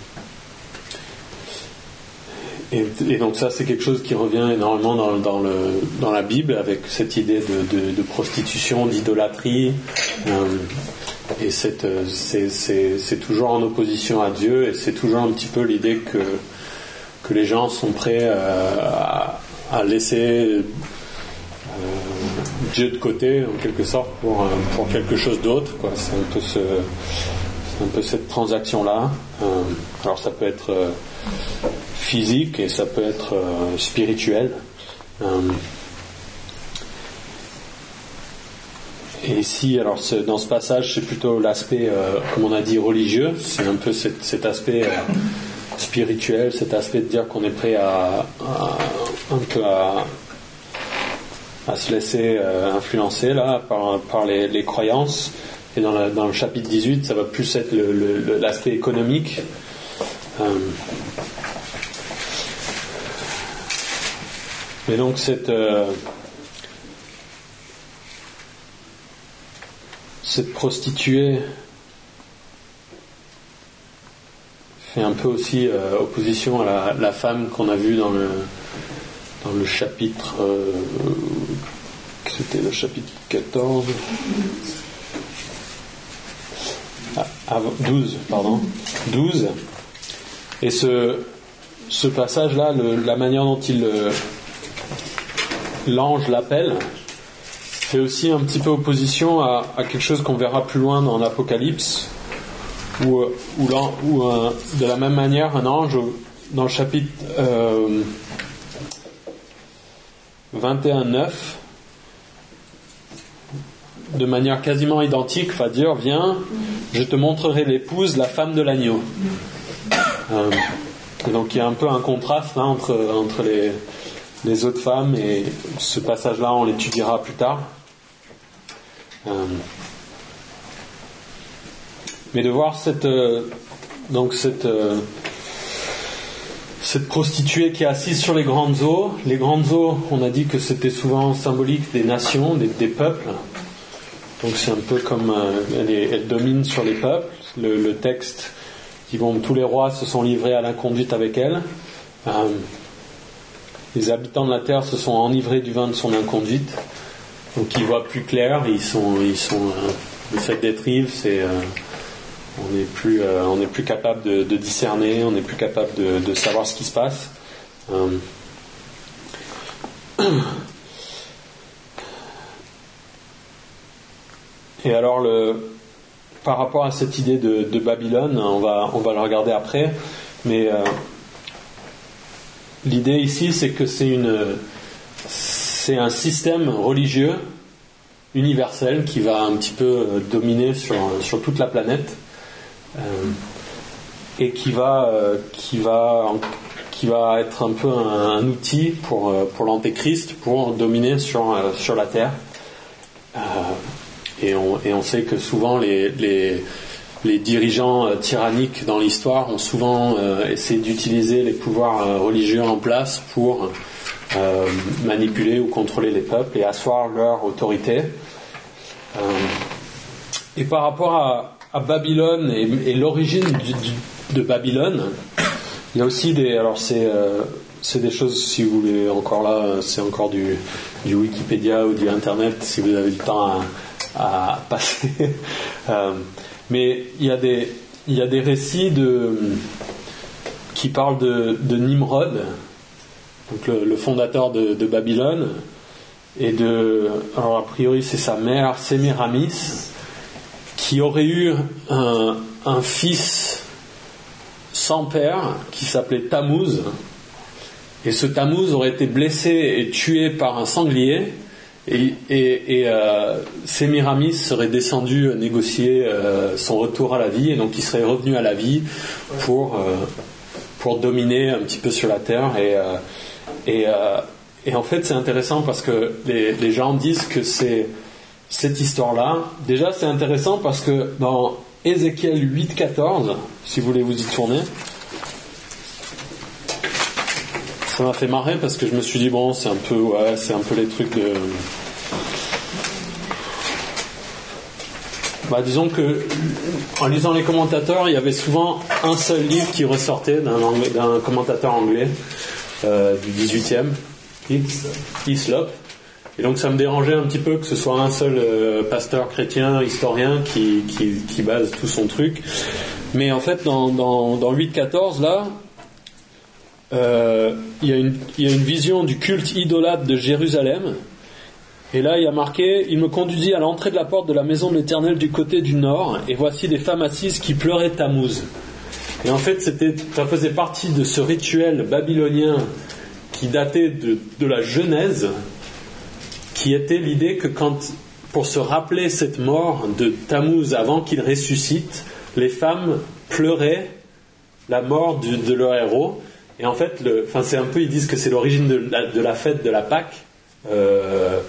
et, et donc ça, c'est quelque chose qui revient énormément dans, dans, le, dans la Bible, avec cette idée de, de, de prostitution, d'idolâtrie. Euh, et cette, c'est, c'est, c'est toujours en opposition à Dieu, et c'est toujours un petit peu l'idée que, que les gens sont prêts euh, à, à laisser... Euh, Dieu de côté en quelque sorte pour, euh, pour quelque chose d'autre, quoi. C'est un peu ce, c'est un peu cette transaction là. Euh, alors ça peut être euh, physique et ça peut être euh, spirituel. Euh, et ici, alors ce, dans ce passage, c'est plutôt l'aspect, euh, comme on a dit, religieux. C'est un peu cet, cet aspect euh, spirituel, cet aspect de dire qu'on est prêt à, à un peu à à se laisser euh, influencer là par, par les, les croyances, Et dans, la, dans le chapitre dix-huit, ça va plus être le, le, l'aspect économique. Euh, et donc cette, euh, cette prostituée fait un peu aussi euh, opposition à la, la femme qu'on a vue dans le, dans le chapitre, euh, c'était le chapitre quatorze. Ah, douze, pardon, douze. Et ce, ce passage-là, le, la manière dont il, euh, l'ange l'appelle, fait aussi un petit peu opposition à, à quelque chose qu'on verra plus loin dans l'Apocalypse, où, où, où euh, de la même manière, un ange, dans le chapitre euh, vingt et un neuf, de manière quasiment identique, va dire, viens, je te montrerai l'épouse, la femme de l'agneau. Euh, et donc il y a un peu un contraste là entre, entre les, les autres femmes, et ce passage-là, on l'étudiera plus tard. Euh, mais de voir cette, euh, donc cette, euh, cette prostituée qui est assise sur les grandes eaux. Les grandes eaux, on a dit que c'était souvent symbolique des nations, des, des peuples. Donc c'est un peu comme euh, elle, est, elle domine sur les peuples. Le, le texte dit bon, tous les rois se sont livrés à l'inconduite avec elle. Euh, les habitants de la terre se sont enivrés du vin de son inconduite. Donc ils voient plus clair. Ils sont, ils sont. Euh, le fait d'être ivre, c'est euh, on n'est plus, euh, on n'est plus capable de, de discerner. On n'est plus capable de, de savoir ce qui se passe. Euh, Et alors, le, par rapport à cette idée de, de Babylone, on va, on va le regarder après, mais euh, l'idée ici, c'est que c'est, une, c'est un système religieux universel qui va un petit peu dominer sur, sur toute la planète, euh, et qui va, euh, qui, va, qui va être un peu un, un outil pour, pour l'Antéchrist pour dominer sur, sur la Terre. Euh, Et on, et on sait que souvent les, les, les dirigeants euh, tyranniques dans l'histoire ont souvent euh, essayé d'utiliser les pouvoirs euh, religieux en place pour euh, manipuler ou contrôler les peuples et asseoir leur autorité. Euh, et par rapport à, à Babylone et, et l'origine du, du, de Babylone, il y a aussi des... Alors c'est, euh, c'est des choses, si vous voulez, encore là, c'est encore du, du Wikipédia ou du Internet, si vous avez du temps à... à passer. euh, mais il y a des il y a des récits de qui parlent de, de Nimrod, donc le, le fondateur de, de Babylone, et de alors a priori c'est sa mère Sémiramis, qui aurait eu un, un fils sans père qui s'appelait Tammuz, et ce Tammuz aurait été blessé et tué par un sanglier. Et, et, et euh, Sémiramis serait descendu négocier euh, son retour à la vie, et donc il serait revenu à la vie pour, euh, pour dominer un petit peu sur la terre. Et, euh, et, euh, et en fait, c'est intéressant parce que les, les gens disent que c'est cette histoire-là. Déjà, c'est intéressant parce que dans Ézéchiel huit quatorze, si vous voulez vous y tourner, ça m'a fait marrer parce que je me suis dit bon, c'est un peu ouais, c'est un peu les trucs de bah disons que en lisant les commentateurs, il y avait souvent un seul livre qui ressortait d'un, anglais, d'un commentateur anglais euh, du dix-huitième, Hislop. Et donc ça me dérangeait un petit peu que ce soit un seul euh, pasteur chrétien, historien qui, qui, qui base tout son truc. Mais en fait dans, dans, dans huit quatorze là, Euh, il, y a une, il y a une vision du culte idolâtre de Jérusalem, et là il y a marqué: il me conduisit à l'entrée de la porte de la maison de l'Éternel du côté du nord, et voici des femmes assises qui pleuraient Tammuz. Et en fait c'était, ça faisait partie de ce rituel babylonien qui datait de, de la Genèse, qui était l'idée que quand, pour se rappeler cette mort de Tammuz avant qu'il ressuscite, les femmes pleuraient la mort de, de leur héros. Et en fait, le, enfin, c'est un peu, ils disent que c'est l'origine de la, de la fête de la Pâque, euh,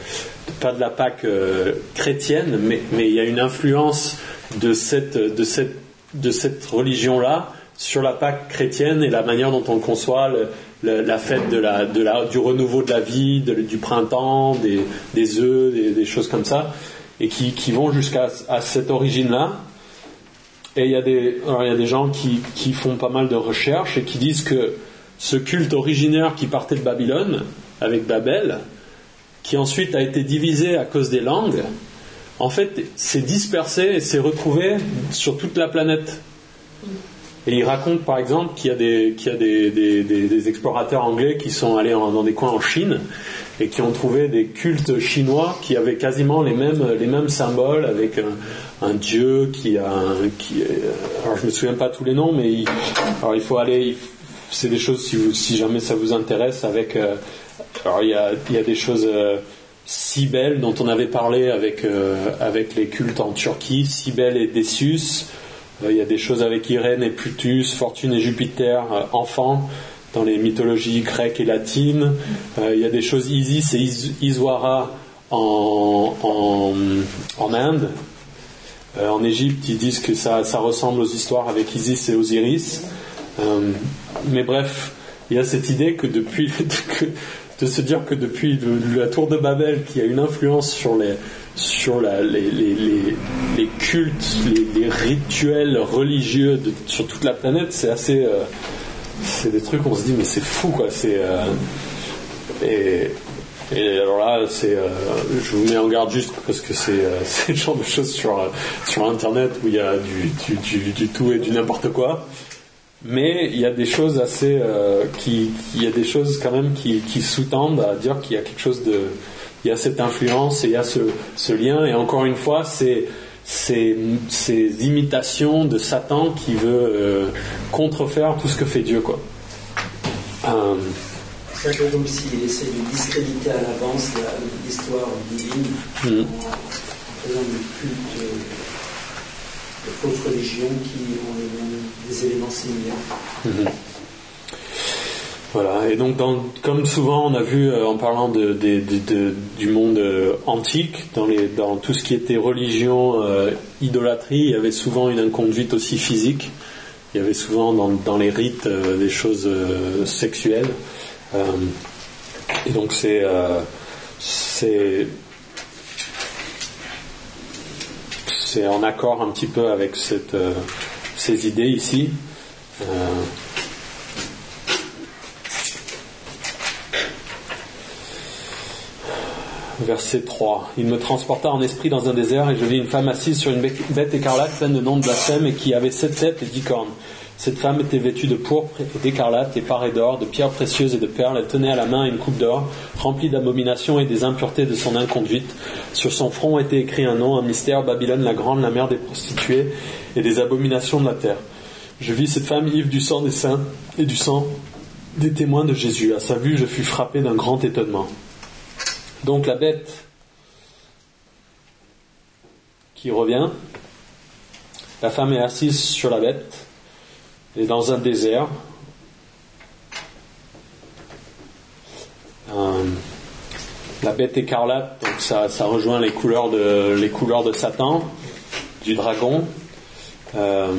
pas de la Pâque euh, chrétienne, mais, mais il y a une influence de cette, de cette, de cette religion-là sur la Pâque chrétienne et la manière dont on conçoit le, le, la fête de la, de la, du renouveau de la vie, de, du printemps, des, des œufs, des, des choses comme ça, et qui, qui vont jusqu'à à cette origine-là. Et il y a des, alors il y a des gens qui, qui font pas mal de recherches et qui disent que ce culte originaire qui partait de Babylone, avec Babel, qui ensuite a été divisé à cause des langues, en fait, s'est dispersé et s'est retrouvé sur toute la planète. Et il raconte par exemple qu'il y a des, qu'il y a des, des, des, des explorateurs anglais qui sont allés en, dans des coins en Chine et qui ont trouvé des cultes chinois qui avaient quasiment les mêmes, les mêmes symboles, avec un, un dieu qui a un, qui, alors je me souviens pas tous les noms, mais il, alors il faut aller, il, c'est des choses si, vous, si jamais ça vous intéresse, avec euh, alors il y a, il y a des choses euh, Cybèle dont on avait parlé avec, euh, avec les cultes en Turquie, Cybèle et Décius. Euh, il y a des choses avec Irène et Plutus, Fortune et Jupiter, euh, enfants, dans les mythologies grecques et latines. Euh, il y a des choses Isis et Is- Iswara en, en, en Inde. Euh, en Égypte, ils disent que ça, ça ressemble aux histoires avec Isis et Osiris. Euh, mais bref, il y a cette idée que depuis... que, de se dire que depuis le, la tour de Babel, qui a une influence sur les, sur la, les, les, les, les cultes, les, les rituels religieux de, sur toute la planète, c'est assez, euh, c'est des trucs où on se dit mais c'est fou quoi. C'est euh, et, et alors là, c'est, euh, je vous mets en garde juste parce que c'est, euh, c'est le genre de choses sur sur Internet où il y a du, du, du, du tout et du n'importe quoi. Mais il y a des choses assez, euh, qui, il y a des choses quand même qui, qui sous-tendent à dire qu'il y a quelque chose de, il y a cette influence et il y a ce, ce lien. Et encore une fois, c'est ces, ces imitations de Satan qui veut euh, contrefaire tout ce que fait Dieu, quoi. Euh, C'est un peu comme s'il essaie de discréditer à l'avance la, l'histoire divine mm. en faisant du culte euh, de fausses religions qui ont les mêmes, des éléments similaires. Mm-hmm. Voilà, et donc dans, comme souvent on a vu euh, en parlant de, de, de, de, du monde euh, antique, dans, les, dans tout ce qui était religion, euh, idolâtrie, il y avait souvent une inconduite aussi physique. Il y avait souvent dans, dans les rites euh, des choses euh, sexuelles. Euh, et donc c'est, euh, c'est, c'est en accord un petit peu avec cette, euh, ces idées ici. Euh, Verset trois. Il me transporta en esprit dans un désert et je vis une femme assise sur une bête écarlate pleine de noms de blasphème et qui avait sept têtes et dix cornes. Cette femme était vêtue de pourpre et d'écarlate et parée d'or, de pierres précieuses et de perles. Elle tenait à la main une coupe d'or remplie d'abominations et des impuretés de son inconduite. Sur son front était écrit un nom, un mystère, Babylone la grande, la mère des prostituées et des abominations de la terre. Je vis cette femme ivre du sang des saints et du sang des témoins de Jésus. À sa vue, je fus frappé d'un grand étonnement. Donc la bête qui revient, la femme est assise sur la bête, elle est dans un désert. Euh, la bête écarlate, donc ça, ça rejoint les couleurs de, les couleurs de Satan, du dragon. Euh,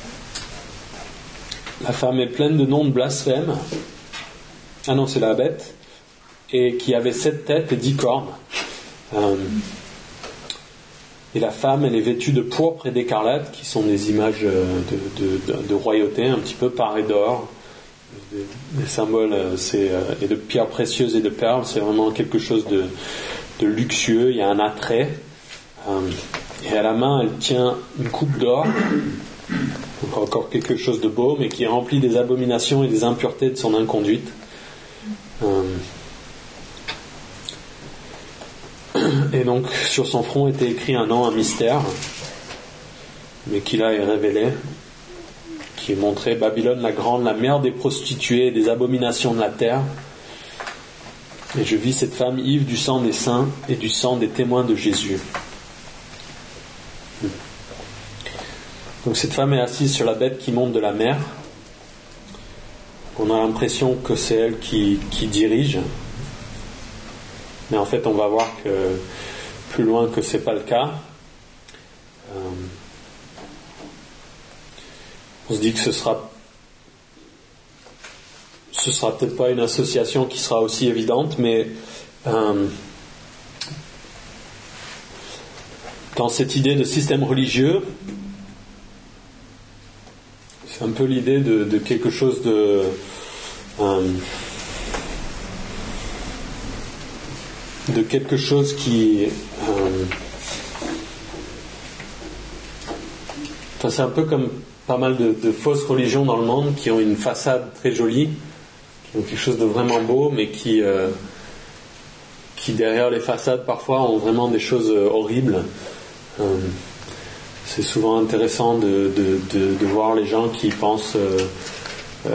la femme est pleine de noms de blasphème. Ah non, c'est la bête. Et qui avait sept têtes et dix cornes. Euh, et la femme, elle est vêtue de pourpre et d'écarlate, qui sont des images de, de, de, de royauté, un petit peu parées d'or, des, des symboles, c'est, et de pierres précieuses et de perles. C'est vraiment quelque chose de, de luxueux. Il y a un attrait. Euh, et à la main, elle tient une coupe d'or, donc encore quelque chose de beau, mais qui est rempli des abominations et des impuretés de son inconduite. Euh, Et donc sur son front était écrit un nom, un mystère, mais qui là est révélé, qui est montré: Babylone la grande, la mère des prostituées et des abominations de la terre. Et je vis cette femme ivre du sang des saints et du sang des témoins de Jésus. Donc cette femme est assise sur la bête qui monte de la mer. On a l'impression que c'est elle qui, qui dirige. Mais en fait, on va voir que plus loin que c'est pas le cas. Euh, on se dit que ce sera, ce sera peut-être pas une association qui sera aussi évidente, mais euh, dans cette idée de système religieux, c'est un peu l'idée de, de quelque chose de euh, de quelque chose qui euh, enfin c'est un peu comme pas mal de, de fausses religions dans le monde qui ont une façade très jolie, qui ont quelque chose de vraiment beau, mais qui euh, qui derrière les façades parfois ont vraiment des choses horribles. Euh, c'est souvent intéressant de, de, de, de voir les gens qui pensent euh, euh,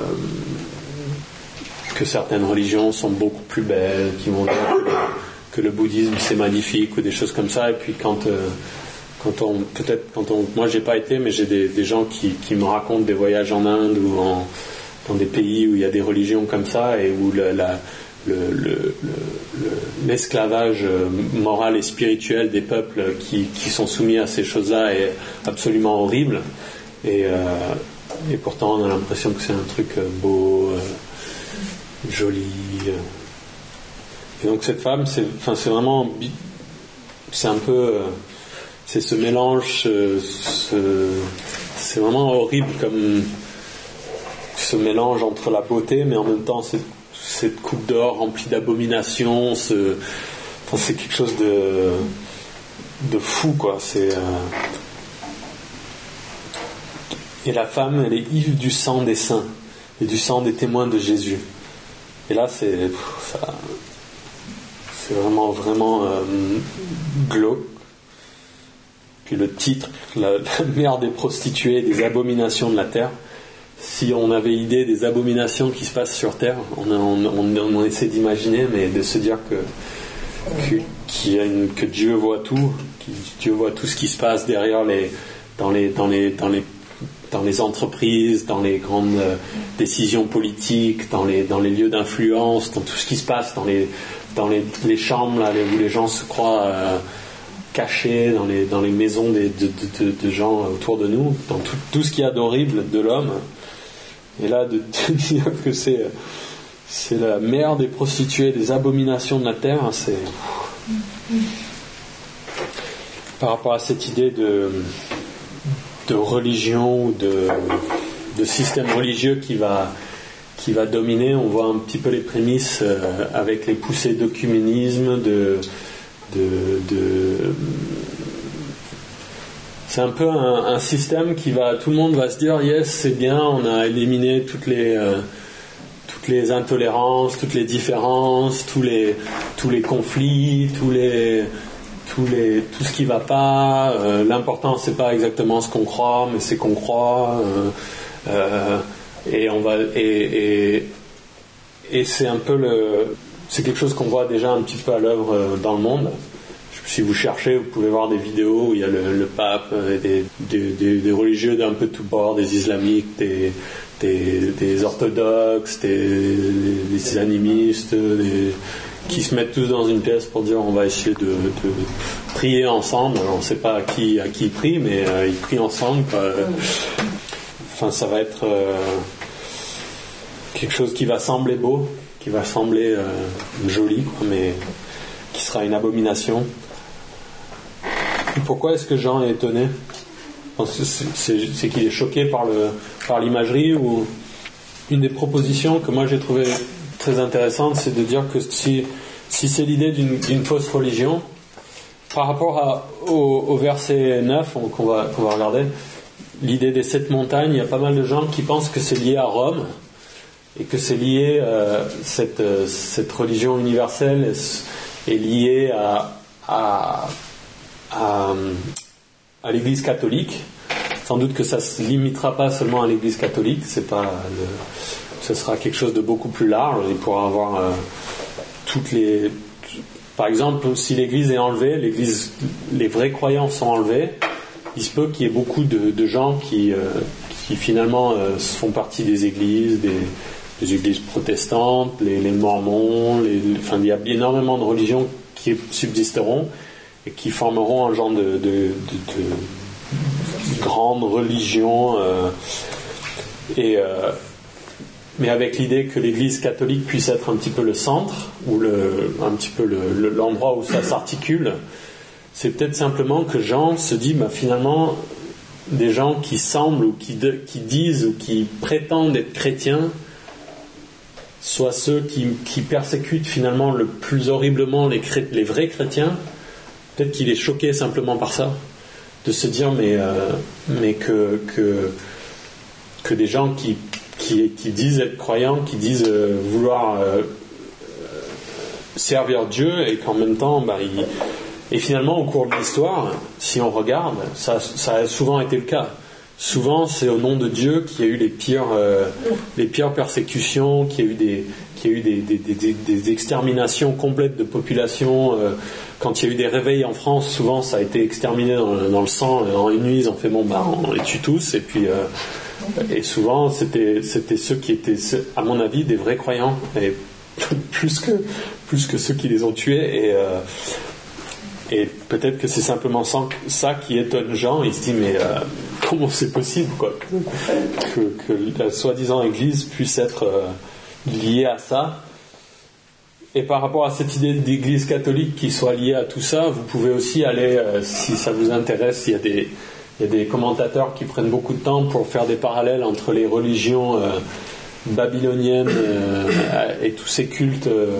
que certaines religions sont beaucoup plus belles, qui vont dire que le, que le bouddhisme c'est magnifique ou des choses comme ça, et puis quand euh, quand on peut-être quand on moi j'ai pas été, mais j'ai des, des gens qui, qui me racontent des voyages en Inde ou en, dans des pays où il y a des religions comme ça et où le, la Le, le, le, l'esclavage moral et spirituel des peuples qui, qui sont soumis à ces choses-là est absolument horrible, et, euh, et pourtant on a l'impression que c'est un truc beau, euh, joli. Et donc cette femme, c'est, enfin, c'est vraiment, c'est un peu, c'est ce mélange, ce, ce, c'est vraiment horrible comme ce mélange entre la beauté, mais en même temps c'est cette coupe d'or remplie d'abominations, ce... enfin, c'est quelque chose de, de fou, quoi. C'est, euh... Et la femme, elle est ivre du sang des saints et du sang des témoins de Jésus. Et là, c'est, ça... c'est vraiment, vraiment euh... glauque. Puis le titre, la... la mère des prostituées et des abominations de la terre. Si on avait idée des abominations qui se passent sur Terre, on, a, on, on, on essaie d'imaginer, mais de se dire que, que, qu'il y a une, que Dieu voit tout, que Dieu voit tout ce qui se passe derrière les, dans les, dans les, dans les, dans les entreprises, dans les grandes euh, décisions politiques, dans les, dans les lieux d'influence, dans tout ce qui se passe dans les, dans les, les chambres là, où les gens se croient euh, cachés, dans les, dans les maisons des, de, de, de, de gens autour de nous, dans tout, tout ce qu'il y a d'horrible de l'homme. Et là, de, de dire que c'est, c'est la mère des prostituées, des abominations de la terre, c'est par rapport à cette idée de, de religion ou de, de système religieux qui va, qui va dominer. On voit un petit peu les prémices euh, avec les poussées d'œcuménisme, de, de, de c'est un peu un, un système qui va, tout le monde va se dire yes, c'est bien, on a éliminé toutes les euh, toutes les intolérances, toutes les différences, tous les tous les conflits, tous les tous les tout ce qui va pas. Euh, l'important c'est pas exactement ce qu'on croit, mais c'est qu'on croit. Euh, euh, et on va et, et et c'est un peu le c'est quelque chose qu'on voit déjà un petit peu à l'œuvre dans le monde. Si vous cherchez, vous pouvez voir des vidéos où il y a le, le pape, des, des, des, des religieux d'un peu tout bord, des islamiques, des, des, des orthodoxes, des, des animistes, des, qui se mettent tous dans une pièce pour dire on va essayer de, de prier ensemble. Alors, on ne sait pas à qui, à qui ils prient, mais euh, ils prient ensemble, quoi. Enfin, ça va être euh, quelque chose qui va sembler beau, qui va sembler euh, joli, quoi, mais qui sera une abomination. Pourquoi est-ce que Jean est étonné ? C'est, c'est, c'est qu'il est choqué par, le, par l'imagerie, ou une des propositions que moi j'ai trouvé très intéressante, c'est de dire que si, si c'est l'idée d'une, d'une fausse religion, par rapport à, au, au verset neuf qu'on va, qu'on va regarder, l'idée des sept montagnes, il y a pas mal de gens qui pensent que c'est lié à Rome et que c'est lié, euh, cette, euh, cette religion universelle est liée à, à À, à l'Église catholique. Sans doute que ça se limitera pas seulement à l'Église catholique, c'est pas le, ce sera quelque chose de beaucoup plus large. Il pourra avoir euh, toutes les, par exemple, si l'Église est enlevée, l'Église, les vrais croyants sont enlevés, il se peut qu'il y ait beaucoup de, de gens qui, euh, qui finalement euh, font partie des églises, des, les églises protestantes, les, les mormons, les, enfin, il y a énormément de religions qui subsisteront et qui formeront un genre de, de, de, de grande religion, euh, et, euh, mais avec l'idée que l'Église catholique puisse être un petit peu le centre, ou le, un petit peu le, le, l'endroit où ça s'articule. C'est peut-être simplement que Jean se dit, bah, finalement, des gens qui semblent ou qui, de, qui disent ou qui prétendent être chrétiens, soit ceux qui, qui persécutent finalement le plus horriblement les, cré, les vrais chrétiens. Peut-être qu'il est choqué simplement par ça, de se dire mais, euh, mais que, que, que des gens qui, qui, qui disent être croyants, qui disent euh, vouloir euh, servir Dieu, et qu'en même temps, bah, ils... et finalement au cours de l'histoire, si on regarde, ça, ça a souvent été le cas. Souvent, c'est au nom de Dieu qu'il y a eu les pires, euh, les pires persécutions, qu'il y a eu des, qu'il y a eu des, des, des, des exterminations complètes de populations. Euh, quand il y a eu des réveils en France, souvent ça a été exterminé dans, dans le sang. En une nuit, ils ont fait bon, bah, on les tue tous. Et puis, euh, et souvent, c'était, c'était ceux qui étaient, à mon avis, des vrais croyants, et plus que, plus que ceux qui les ont tués. Et euh, Et peut-être que c'est simplement ça qui étonne Jean. Il se dit, mais euh, comment c'est possible, quoi, que, que la soi-disant Église puisse être euh, liée à ça. Et par rapport à cette idée d'Église catholique qui soit liée à tout ça, vous pouvez aussi aller, euh, si ça vous intéresse, il y a des, il y a des commentateurs qui prennent beaucoup de temps pour faire des parallèles entre les religions euh, babyloniennes euh, et tous ces cultes euh,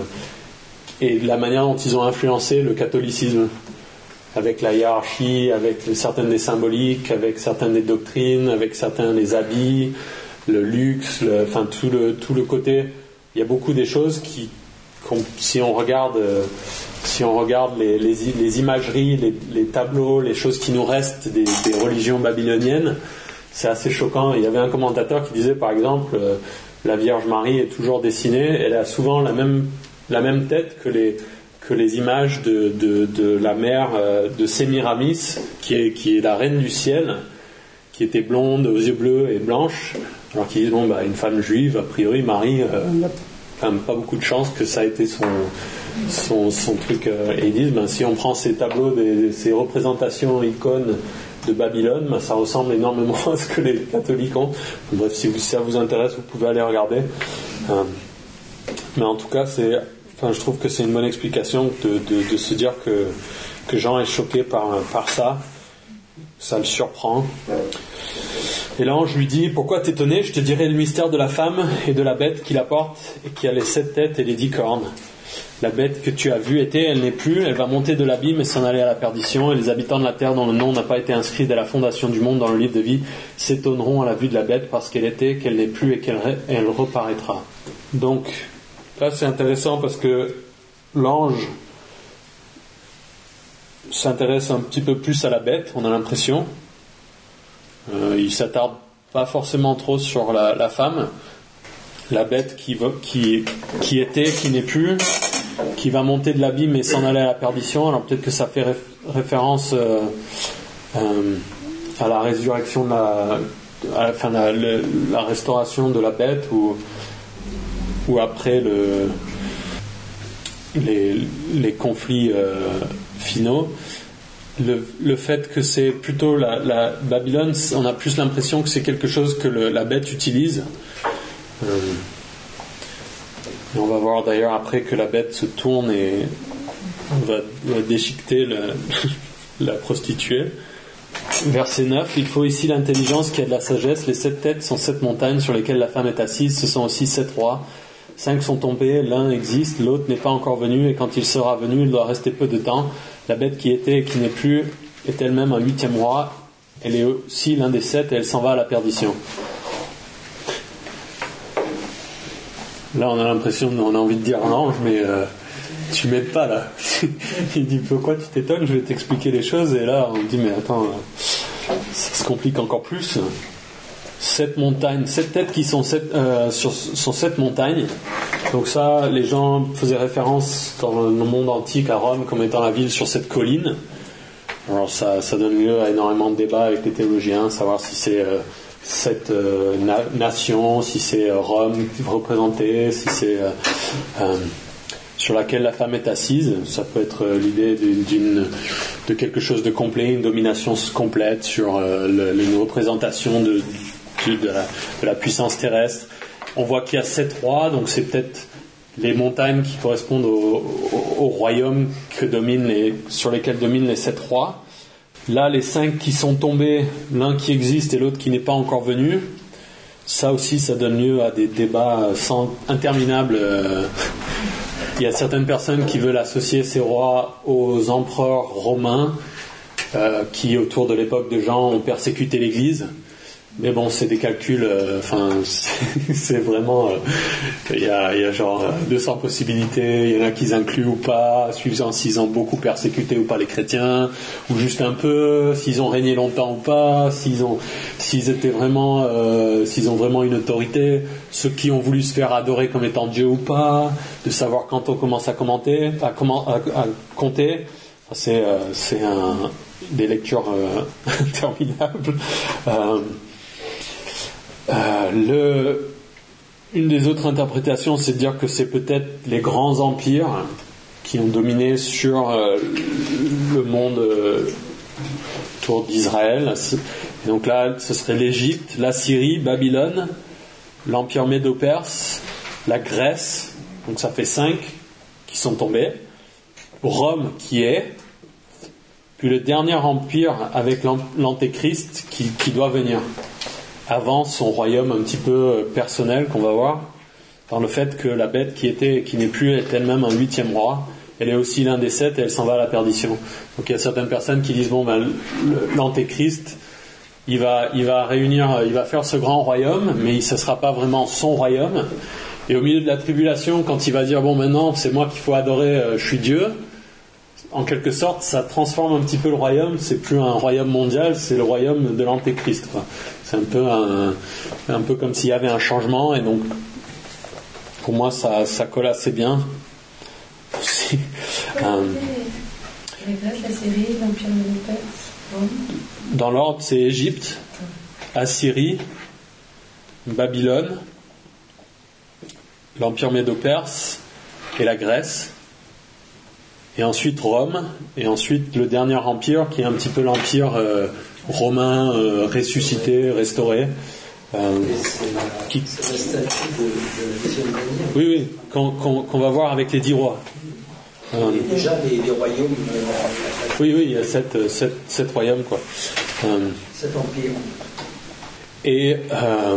et la manière dont ils ont influencé le catholicisme, avec la hiérarchie, avec certaines des symboliques, avec certaines des doctrines, avec certains des habits, le luxe, le, enfin tout le, tout le côté. Il y a beaucoup des choses qui, si on regarde, si on regarde les, les, les imageries, les, les tableaux, les choses qui nous restent des, des religions babyloniennes, c'est assez choquant. Il y avait un commentateur qui disait, par exemple, euh, la Vierge Marie est toujours dessinée, elle a souvent la même la même tête que les, que les images de, de, de la mère euh, de Sémiramis, qui est, qui est la reine du ciel, qui était blonde, aux yeux bleus et blanche, alors qu'ils disent, bon, bah, une femme juive, a priori, Marie, euh, quand même pas beaucoup de chance que ça a été son, son, son truc. Euh, et ils disent, bah, si on prend ces tableaux, des, ces représentations icônes de Babylone, bah, ça ressemble énormément à ce que les catholiques ont. Bref, si, vous, si ça vous intéresse, vous pouvez aller regarder. Euh, mais en tout cas, c'est... Enfin, je trouve que c'est une bonne explication de, de, de se dire que, que Jean est choqué par, par ça. Ça le surprend. Et l'ange lui dit, pourquoi t'étonner? Je te dirai le mystère de la femme et de la bête qui la porte et qui a les sept têtes et les dix cornes. La bête que tu as vue était, elle n'est plus, elle va monter de l'abîme et s'en aller à la perdition. Et les habitants de la terre dont le nom n'a pas été inscrit dès la fondation du monde dans le livre de vie s'étonneront à la vue de la bête parce qu'elle était, qu'elle n'est plus et qu'elle elle reparaîtra. Donc, là, c'est intéressant parce que l'ange s'intéresse un petit peu plus à la bête, on a l'impression. Euh, il ne s'attarde pas forcément trop sur la, la femme, la bête qui, va, qui, qui était, qui n'est plus, qui va monter de l'abîme et s'en aller à la perdition. Alors peut-être que ça fait réf- référence euh, euh, à la résurrection de la, à la, enfin, la, la restauration de la bête, ou ou après le, les, les conflits euh, finaux. Le, le fait que c'est plutôt la, la Babylone, on a plus l'impression que c'est quelque chose que le, la bête utilise. Euh, et on va voir d'ailleurs après que la bête se tourne et va, va déchiqueter la, la prostituée. Verset neuf, il faut ici l'intelligence qui a de la sagesse. Les sept têtes sont sept montagnes sur lesquelles la femme est assise. Ce sont aussi sept rois. Cinq sont tombés, l'un existe, l'autre n'est pas encore venu, et quand il sera venu, il doit rester peu de temps. La bête qui était et qui n'est plus est elle-même un huitième roi. Elle est aussi l'un des sept et elle s'en va à la perdition. Là, on a l'impression, on a envie de dire l'ange, mais euh, tu m'aides pas là. Il dit, pourquoi tu t'étonnes, je vais t'expliquer les choses. Et là, on dit, mais attends, ça se complique encore plus. Sept montagnes, sept têtes qui sont sept, euh, sur, sont sept montagnes. Donc ça, les gens faisaient référence dans le monde antique à Rome comme étant la ville sur cette colline. Alors ça, ça donne lieu à énormément de débats avec les théologiens, savoir si c'est euh, cette euh, na- nation, si c'est Rome représentée, si c'est euh, euh, sur laquelle la femme est assise. Ça peut être euh, l'idée d'une, d'une, de quelque chose de complet, une domination complète sur euh, le, une représentation de, de, de, la, de la puissance terrestre. On voit qu'il y a sept rois, donc c'est peut-être les montagnes qui correspondent au, au, au royaume que dominent les, sur lesquels dominent les sept rois. Là, les cinq qui sont tombés, l'un qui existe et l'autre qui n'est pas encore venu, ça aussi, ça donne lieu à des débats sans, interminables. Il y a certaines personnes qui veulent associer ces rois aux empereurs romains euh, qui, autour de l'époque de Jean, ont persécuté l'Église. Mais bon, c'est des calculs, enfin, euh, c'est, c'est vraiment, il euh, y, a, y a genre deux cents possibilités, il y en a qui incluent ou pas, suivant s'ils ont beaucoup persécuté ou pas les chrétiens, ou juste un peu, s'ils ont régné longtemps ou pas, s'ils ont, s'ils étaient vraiment, euh, s'ils ont vraiment une autorité, ceux qui ont voulu se faire adorer comme étant Dieu ou pas, de savoir quand on commence à commenter, à, comment, à, à compter, enfin, c'est, euh, c'est un, des lectures euh, interminables. Euh, Euh, le, une des autres interprétations, c'est de dire que c'est peut-être les grands empires qui ont dominé sur euh, le monde euh, autour d'Israël. Et donc là, ce serait l'Égypte, la Syrie, Babylone, l'empire médo-perse, la Grèce, donc ça fait cinq qui sont tombés, Rome qui est, puis le dernier empire avec l'antéchrist qui, qui doit venir. Avant son royaume un petit peu personnel qu'on va voir, dans le fait que la bête qui était, qui n'est plus est elle-même un huitième roi, elle est aussi l'un des sept et elle s'en va à la perdition. Donc il y a certaines personnes qui disent bon ben l'antéchrist, il va, il va réunir, il va faire ce grand royaume, mais ce ne sera pas vraiment son royaume. Et au milieu de la tribulation, quand il va dire bon maintenant c'est moi qu'il faut adorer, je suis Dieu. En quelque sorte, ça transforme un petit peu le royaume. C'est plus un royaume mondial, c'est le royaume de l'antéchrist, quoi. C'est un peu un, un peu comme s'il y avait un changement, et donc pour moi ça, ça colle assez bien. Aussi. Euh, la Grèce, la Syrie, l'Empire médo-perse. Dans l'ordre, c'est Égypte, Assyrie, Babylone, l'Empire médo-perse et la Grèce. Et ensuite Rome, et ensuite le dernier empire qui est un petit peu l'empire euh, romain euh, ressuscité, restauré. Euh, qui... C'est la statue de, de Vision de Daniel. Oui, oui, qu'on, qu'on, qu'on va voir avec les dix rois. Euh, Et déjà les, les royaumes. Euh, oui, oui, il y a sept, sept, sept royaumes, quoi. Euh, Sept empires. et euh,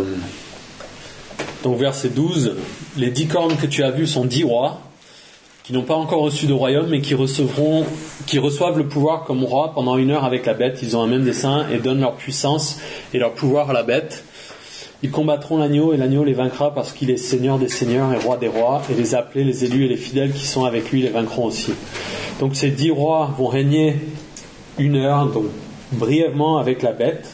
donc verset douze, les dix cornes que tu as vues sont dix rois, qui n'ont pas encore reçu de royaume, mais qui recevront, qui reçoivent le pouvoir comme roi pendant une heure avec la bête. Ils ont un même dessein et donnent leur puissance et leur pouvoir à la bête. Ils combattront l'agneau et l'agneau les vaincra parce qu'il est Seigneur des seigneurs et roi des rois, et les appelés, les élus et les fidèles qui sont avec lui les vaincront aussi. Donc ces dix rois vont régner une heure, donc brièvement avec la bête.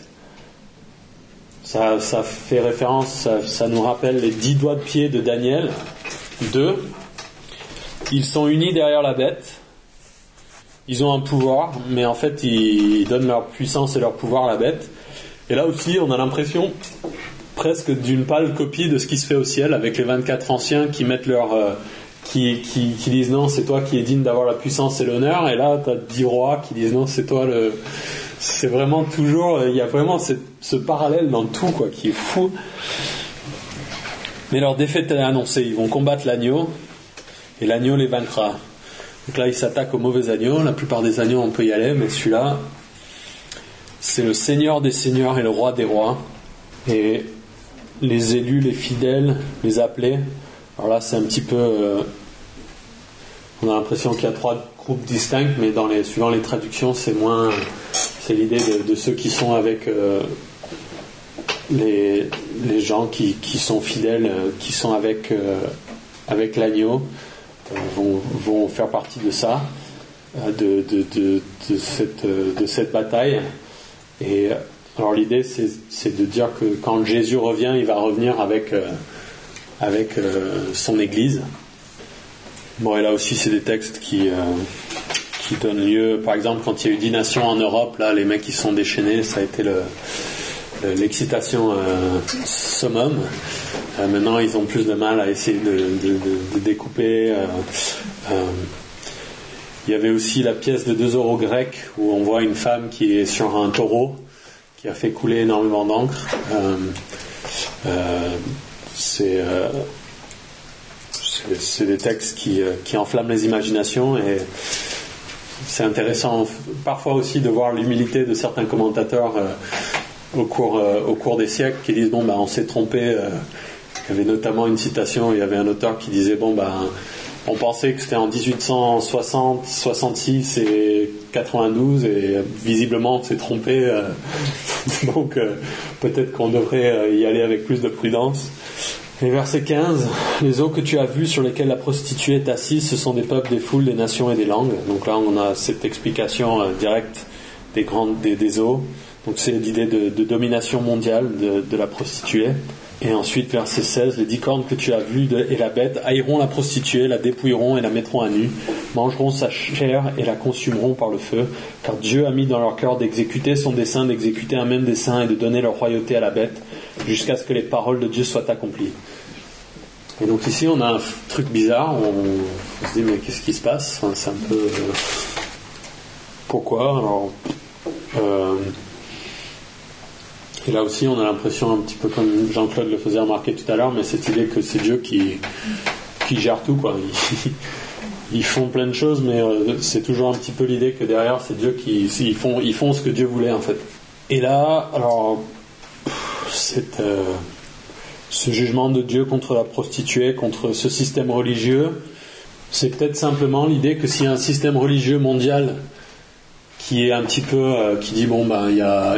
Ça, ça fait référence, ça, ça nous rappelle les dix doigts de pied de Daniel deux. Ils sont unis derrière la bête. Ils ont un pouvoir, mais en fait, ils donnent leur puissance et leur pouvoir à la bête. Et là aussi, on a l'impression presque d'une pâle copie de ce qui se fait au ciel, avec les vingt-quatre anciens qui mettent leur, euh, qui, qui, qui disent non, c'est toi qui es digne d'avoir la puissance et l'honneur. Et là, t'as dix rois qui disent non, c'est toi le. C'est vraiment toujours, il y a vraiment ce, ce parallèle dans tout, quoi, qui est fou. Mais leur défaite est annoncée. Ils vont combattre l'agneau. Et l'agneau les vaincra. Donc là, il s'attaque au mauvais agneau. La plupart des agneaux, on peut y aller, mais celui-là, c'est le Seigneur des seigneurs et le roi des rois. Et les élus, les fidèles, les appelés. Alors là, c'est un petit peu... Euh, on a l'impression qu'il y a trois groupes distincts, mais dans les, suivant les traductions, c'est moins... C'est l'idée de, de ceux qui sont avec... Euh, les, les gens qui, qui sont fidèles, euh, qui sont avec, euh, avec l'agneau. Vont, vont faire partie de ça, de, de, de, de, cette, de cette bataille. Et alors l'idée, c'est, c'est de dire que quand Jésus revient, il va revenir avec, avec son Église. Bon, et là aussi, c'est des textes qui, qui donnent lieu, par exemple, quand il y a eu dix nations en Europe, là, les mecs qui sont déchaînés, ça a été le, l'excitation euh, summum. Euh, maintenant, ils ont plus de mal à essayer de, de, de, de découper. Euh, euh, il y avait aussi la pièce de deux euros grec où on voit une femme qui est sur un taureau qui a fait couler énormément d'encre. Euh, euh, c'est, euh, c'est, c'est des textes qui, euh, qui enflamment les imaginations, et c'est intéressant parfois aussi de voir l'humilité de certains commentateurs euh, au, cours, euh, au cours des siècles qui disent bon, bah, on s'est trompé. Euh, il y avait notamment une citation, il y avait un auteur qui disait bon, bah, on pensait que c'était en dix-huit cent soixante, soixante-six et quatre-vingt-douze, et visiblement on s'est trompé. Euh, donc euh, peut-être qu'on devrait euh, y aller avec plus de prudence. Et verset quinze, les eaux que tu as vues sur lesquelles la prostituée est assise, ce sont des peuples, des foules, des nations et des langues. Donc là on a cette explication euh, directe des grandes des, des eaux. Donc c'est l'idée de, de domination mondiale de, de la prostituée. Et ensuite, verset seize, les dix cornes que tu as vues de, et la bête haïront la prostituée, la dépouilleront et la mettront à nu, mangeront sa chair et la consumeront par le feu, car Dieu a mis dans leur cœur d'exécuter son dessein, d'exécuter un même dessein et de donner leur royauté à la bête, jusqu'à ce que les paroles de Dieu soient accomplies. Et donc ici, on a un truc bizarre, on, on se dit, mais qu'est-ce qui se passe? Enfin, c'est un peu... Euh, pourquoi? Alors... Euh, Et là aussi, on a l'impression, un petit peu comme Jean-Claude le faisait remarquer tout à l'heure, mais cette idée que c'est Dieu qui, qui gère tout, quoi. Ils, ils font plein de choses, mais euh, c'est toujours un petit peu l'idée que derrière, c'est Dieu qui... Ils font, ils font ce que Dieu voulait, en fait. Et là, alors, c'est, euh, ce jugement de Dieu contre la prostituée, contre ce système religieux, c'est peut-être simplement l'idée que s'il y a un système religieux mondial qui est un petit peu... Euh, qui dit, bon, ben, il y a...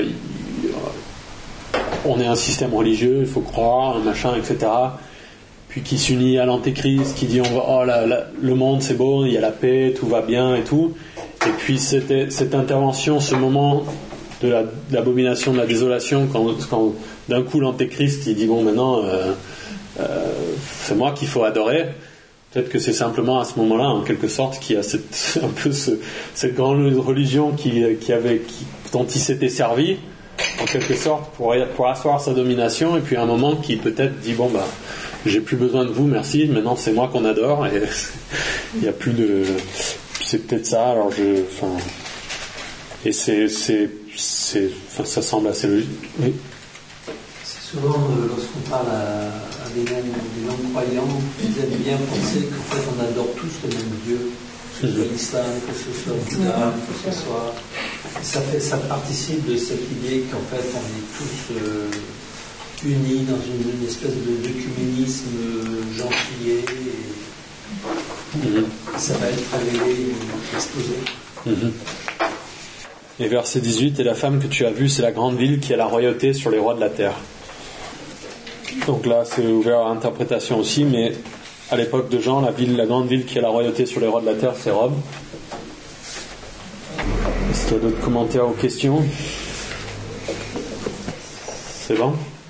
on est un système religieux, il faut croire, un machin, et cetera. Puis qui s'unit à l'antéchrist, qui dit on va, oh la, la, le monde c'est beau, il y a la paix, tout va bien et tout. Et puis cette, cette intervention, ce moment de, la, de l'abomination, de la désolation, quand, quand d'un coup l'antéchrist il dit bon maintenant euh, euh, c'est moi qu'il faut adorer. Peut-être que c'est simplement à ce moment-là, en quelque sorte, qu'il y a cette, un peu ce, cette grande religion qui, qui avait, qui, dont il s'était servi, en quelque sorte, pour, pour asseoir sa domination, et puis à un moment qui peut-être dit bon bah j'ai plus besoin de vous, merci, maintenant c'est moi qu'on adore, et il n'y a plus de... C'est peut-être ça, alors je... Enfin, et c'est... c'est, c'est enfin, ça semble assez logique. Oui. C'est souvent, euh, lorsqu'on parle à, à des non-croyants, ils aiment bien penser qu'en fait on adore tous le même Dieu, que ce soit l'islam, que ce soit le Bouddha, que ce soit... Ça, fait, ça participe de cette idée qu'en fait on est tous euh, unis dans une, une espèce de d'œcuménisme euh, gentillet, et mm-hmm. ça va être révélé et explosé. Mm-hmm. Et verset dix-huit, et la femme que tu as vue, c'est la grande ville qui a la royauté sur les rois de la terre. Donc là c'est ouvert à interprétation aussi, mais à l'époque de Jean, la ville, la grande ville qui a la royauté sur les rois de la terre, c'est Rome. Est-ce qu'il y a d'autres commentaires ou questions? C'est bon?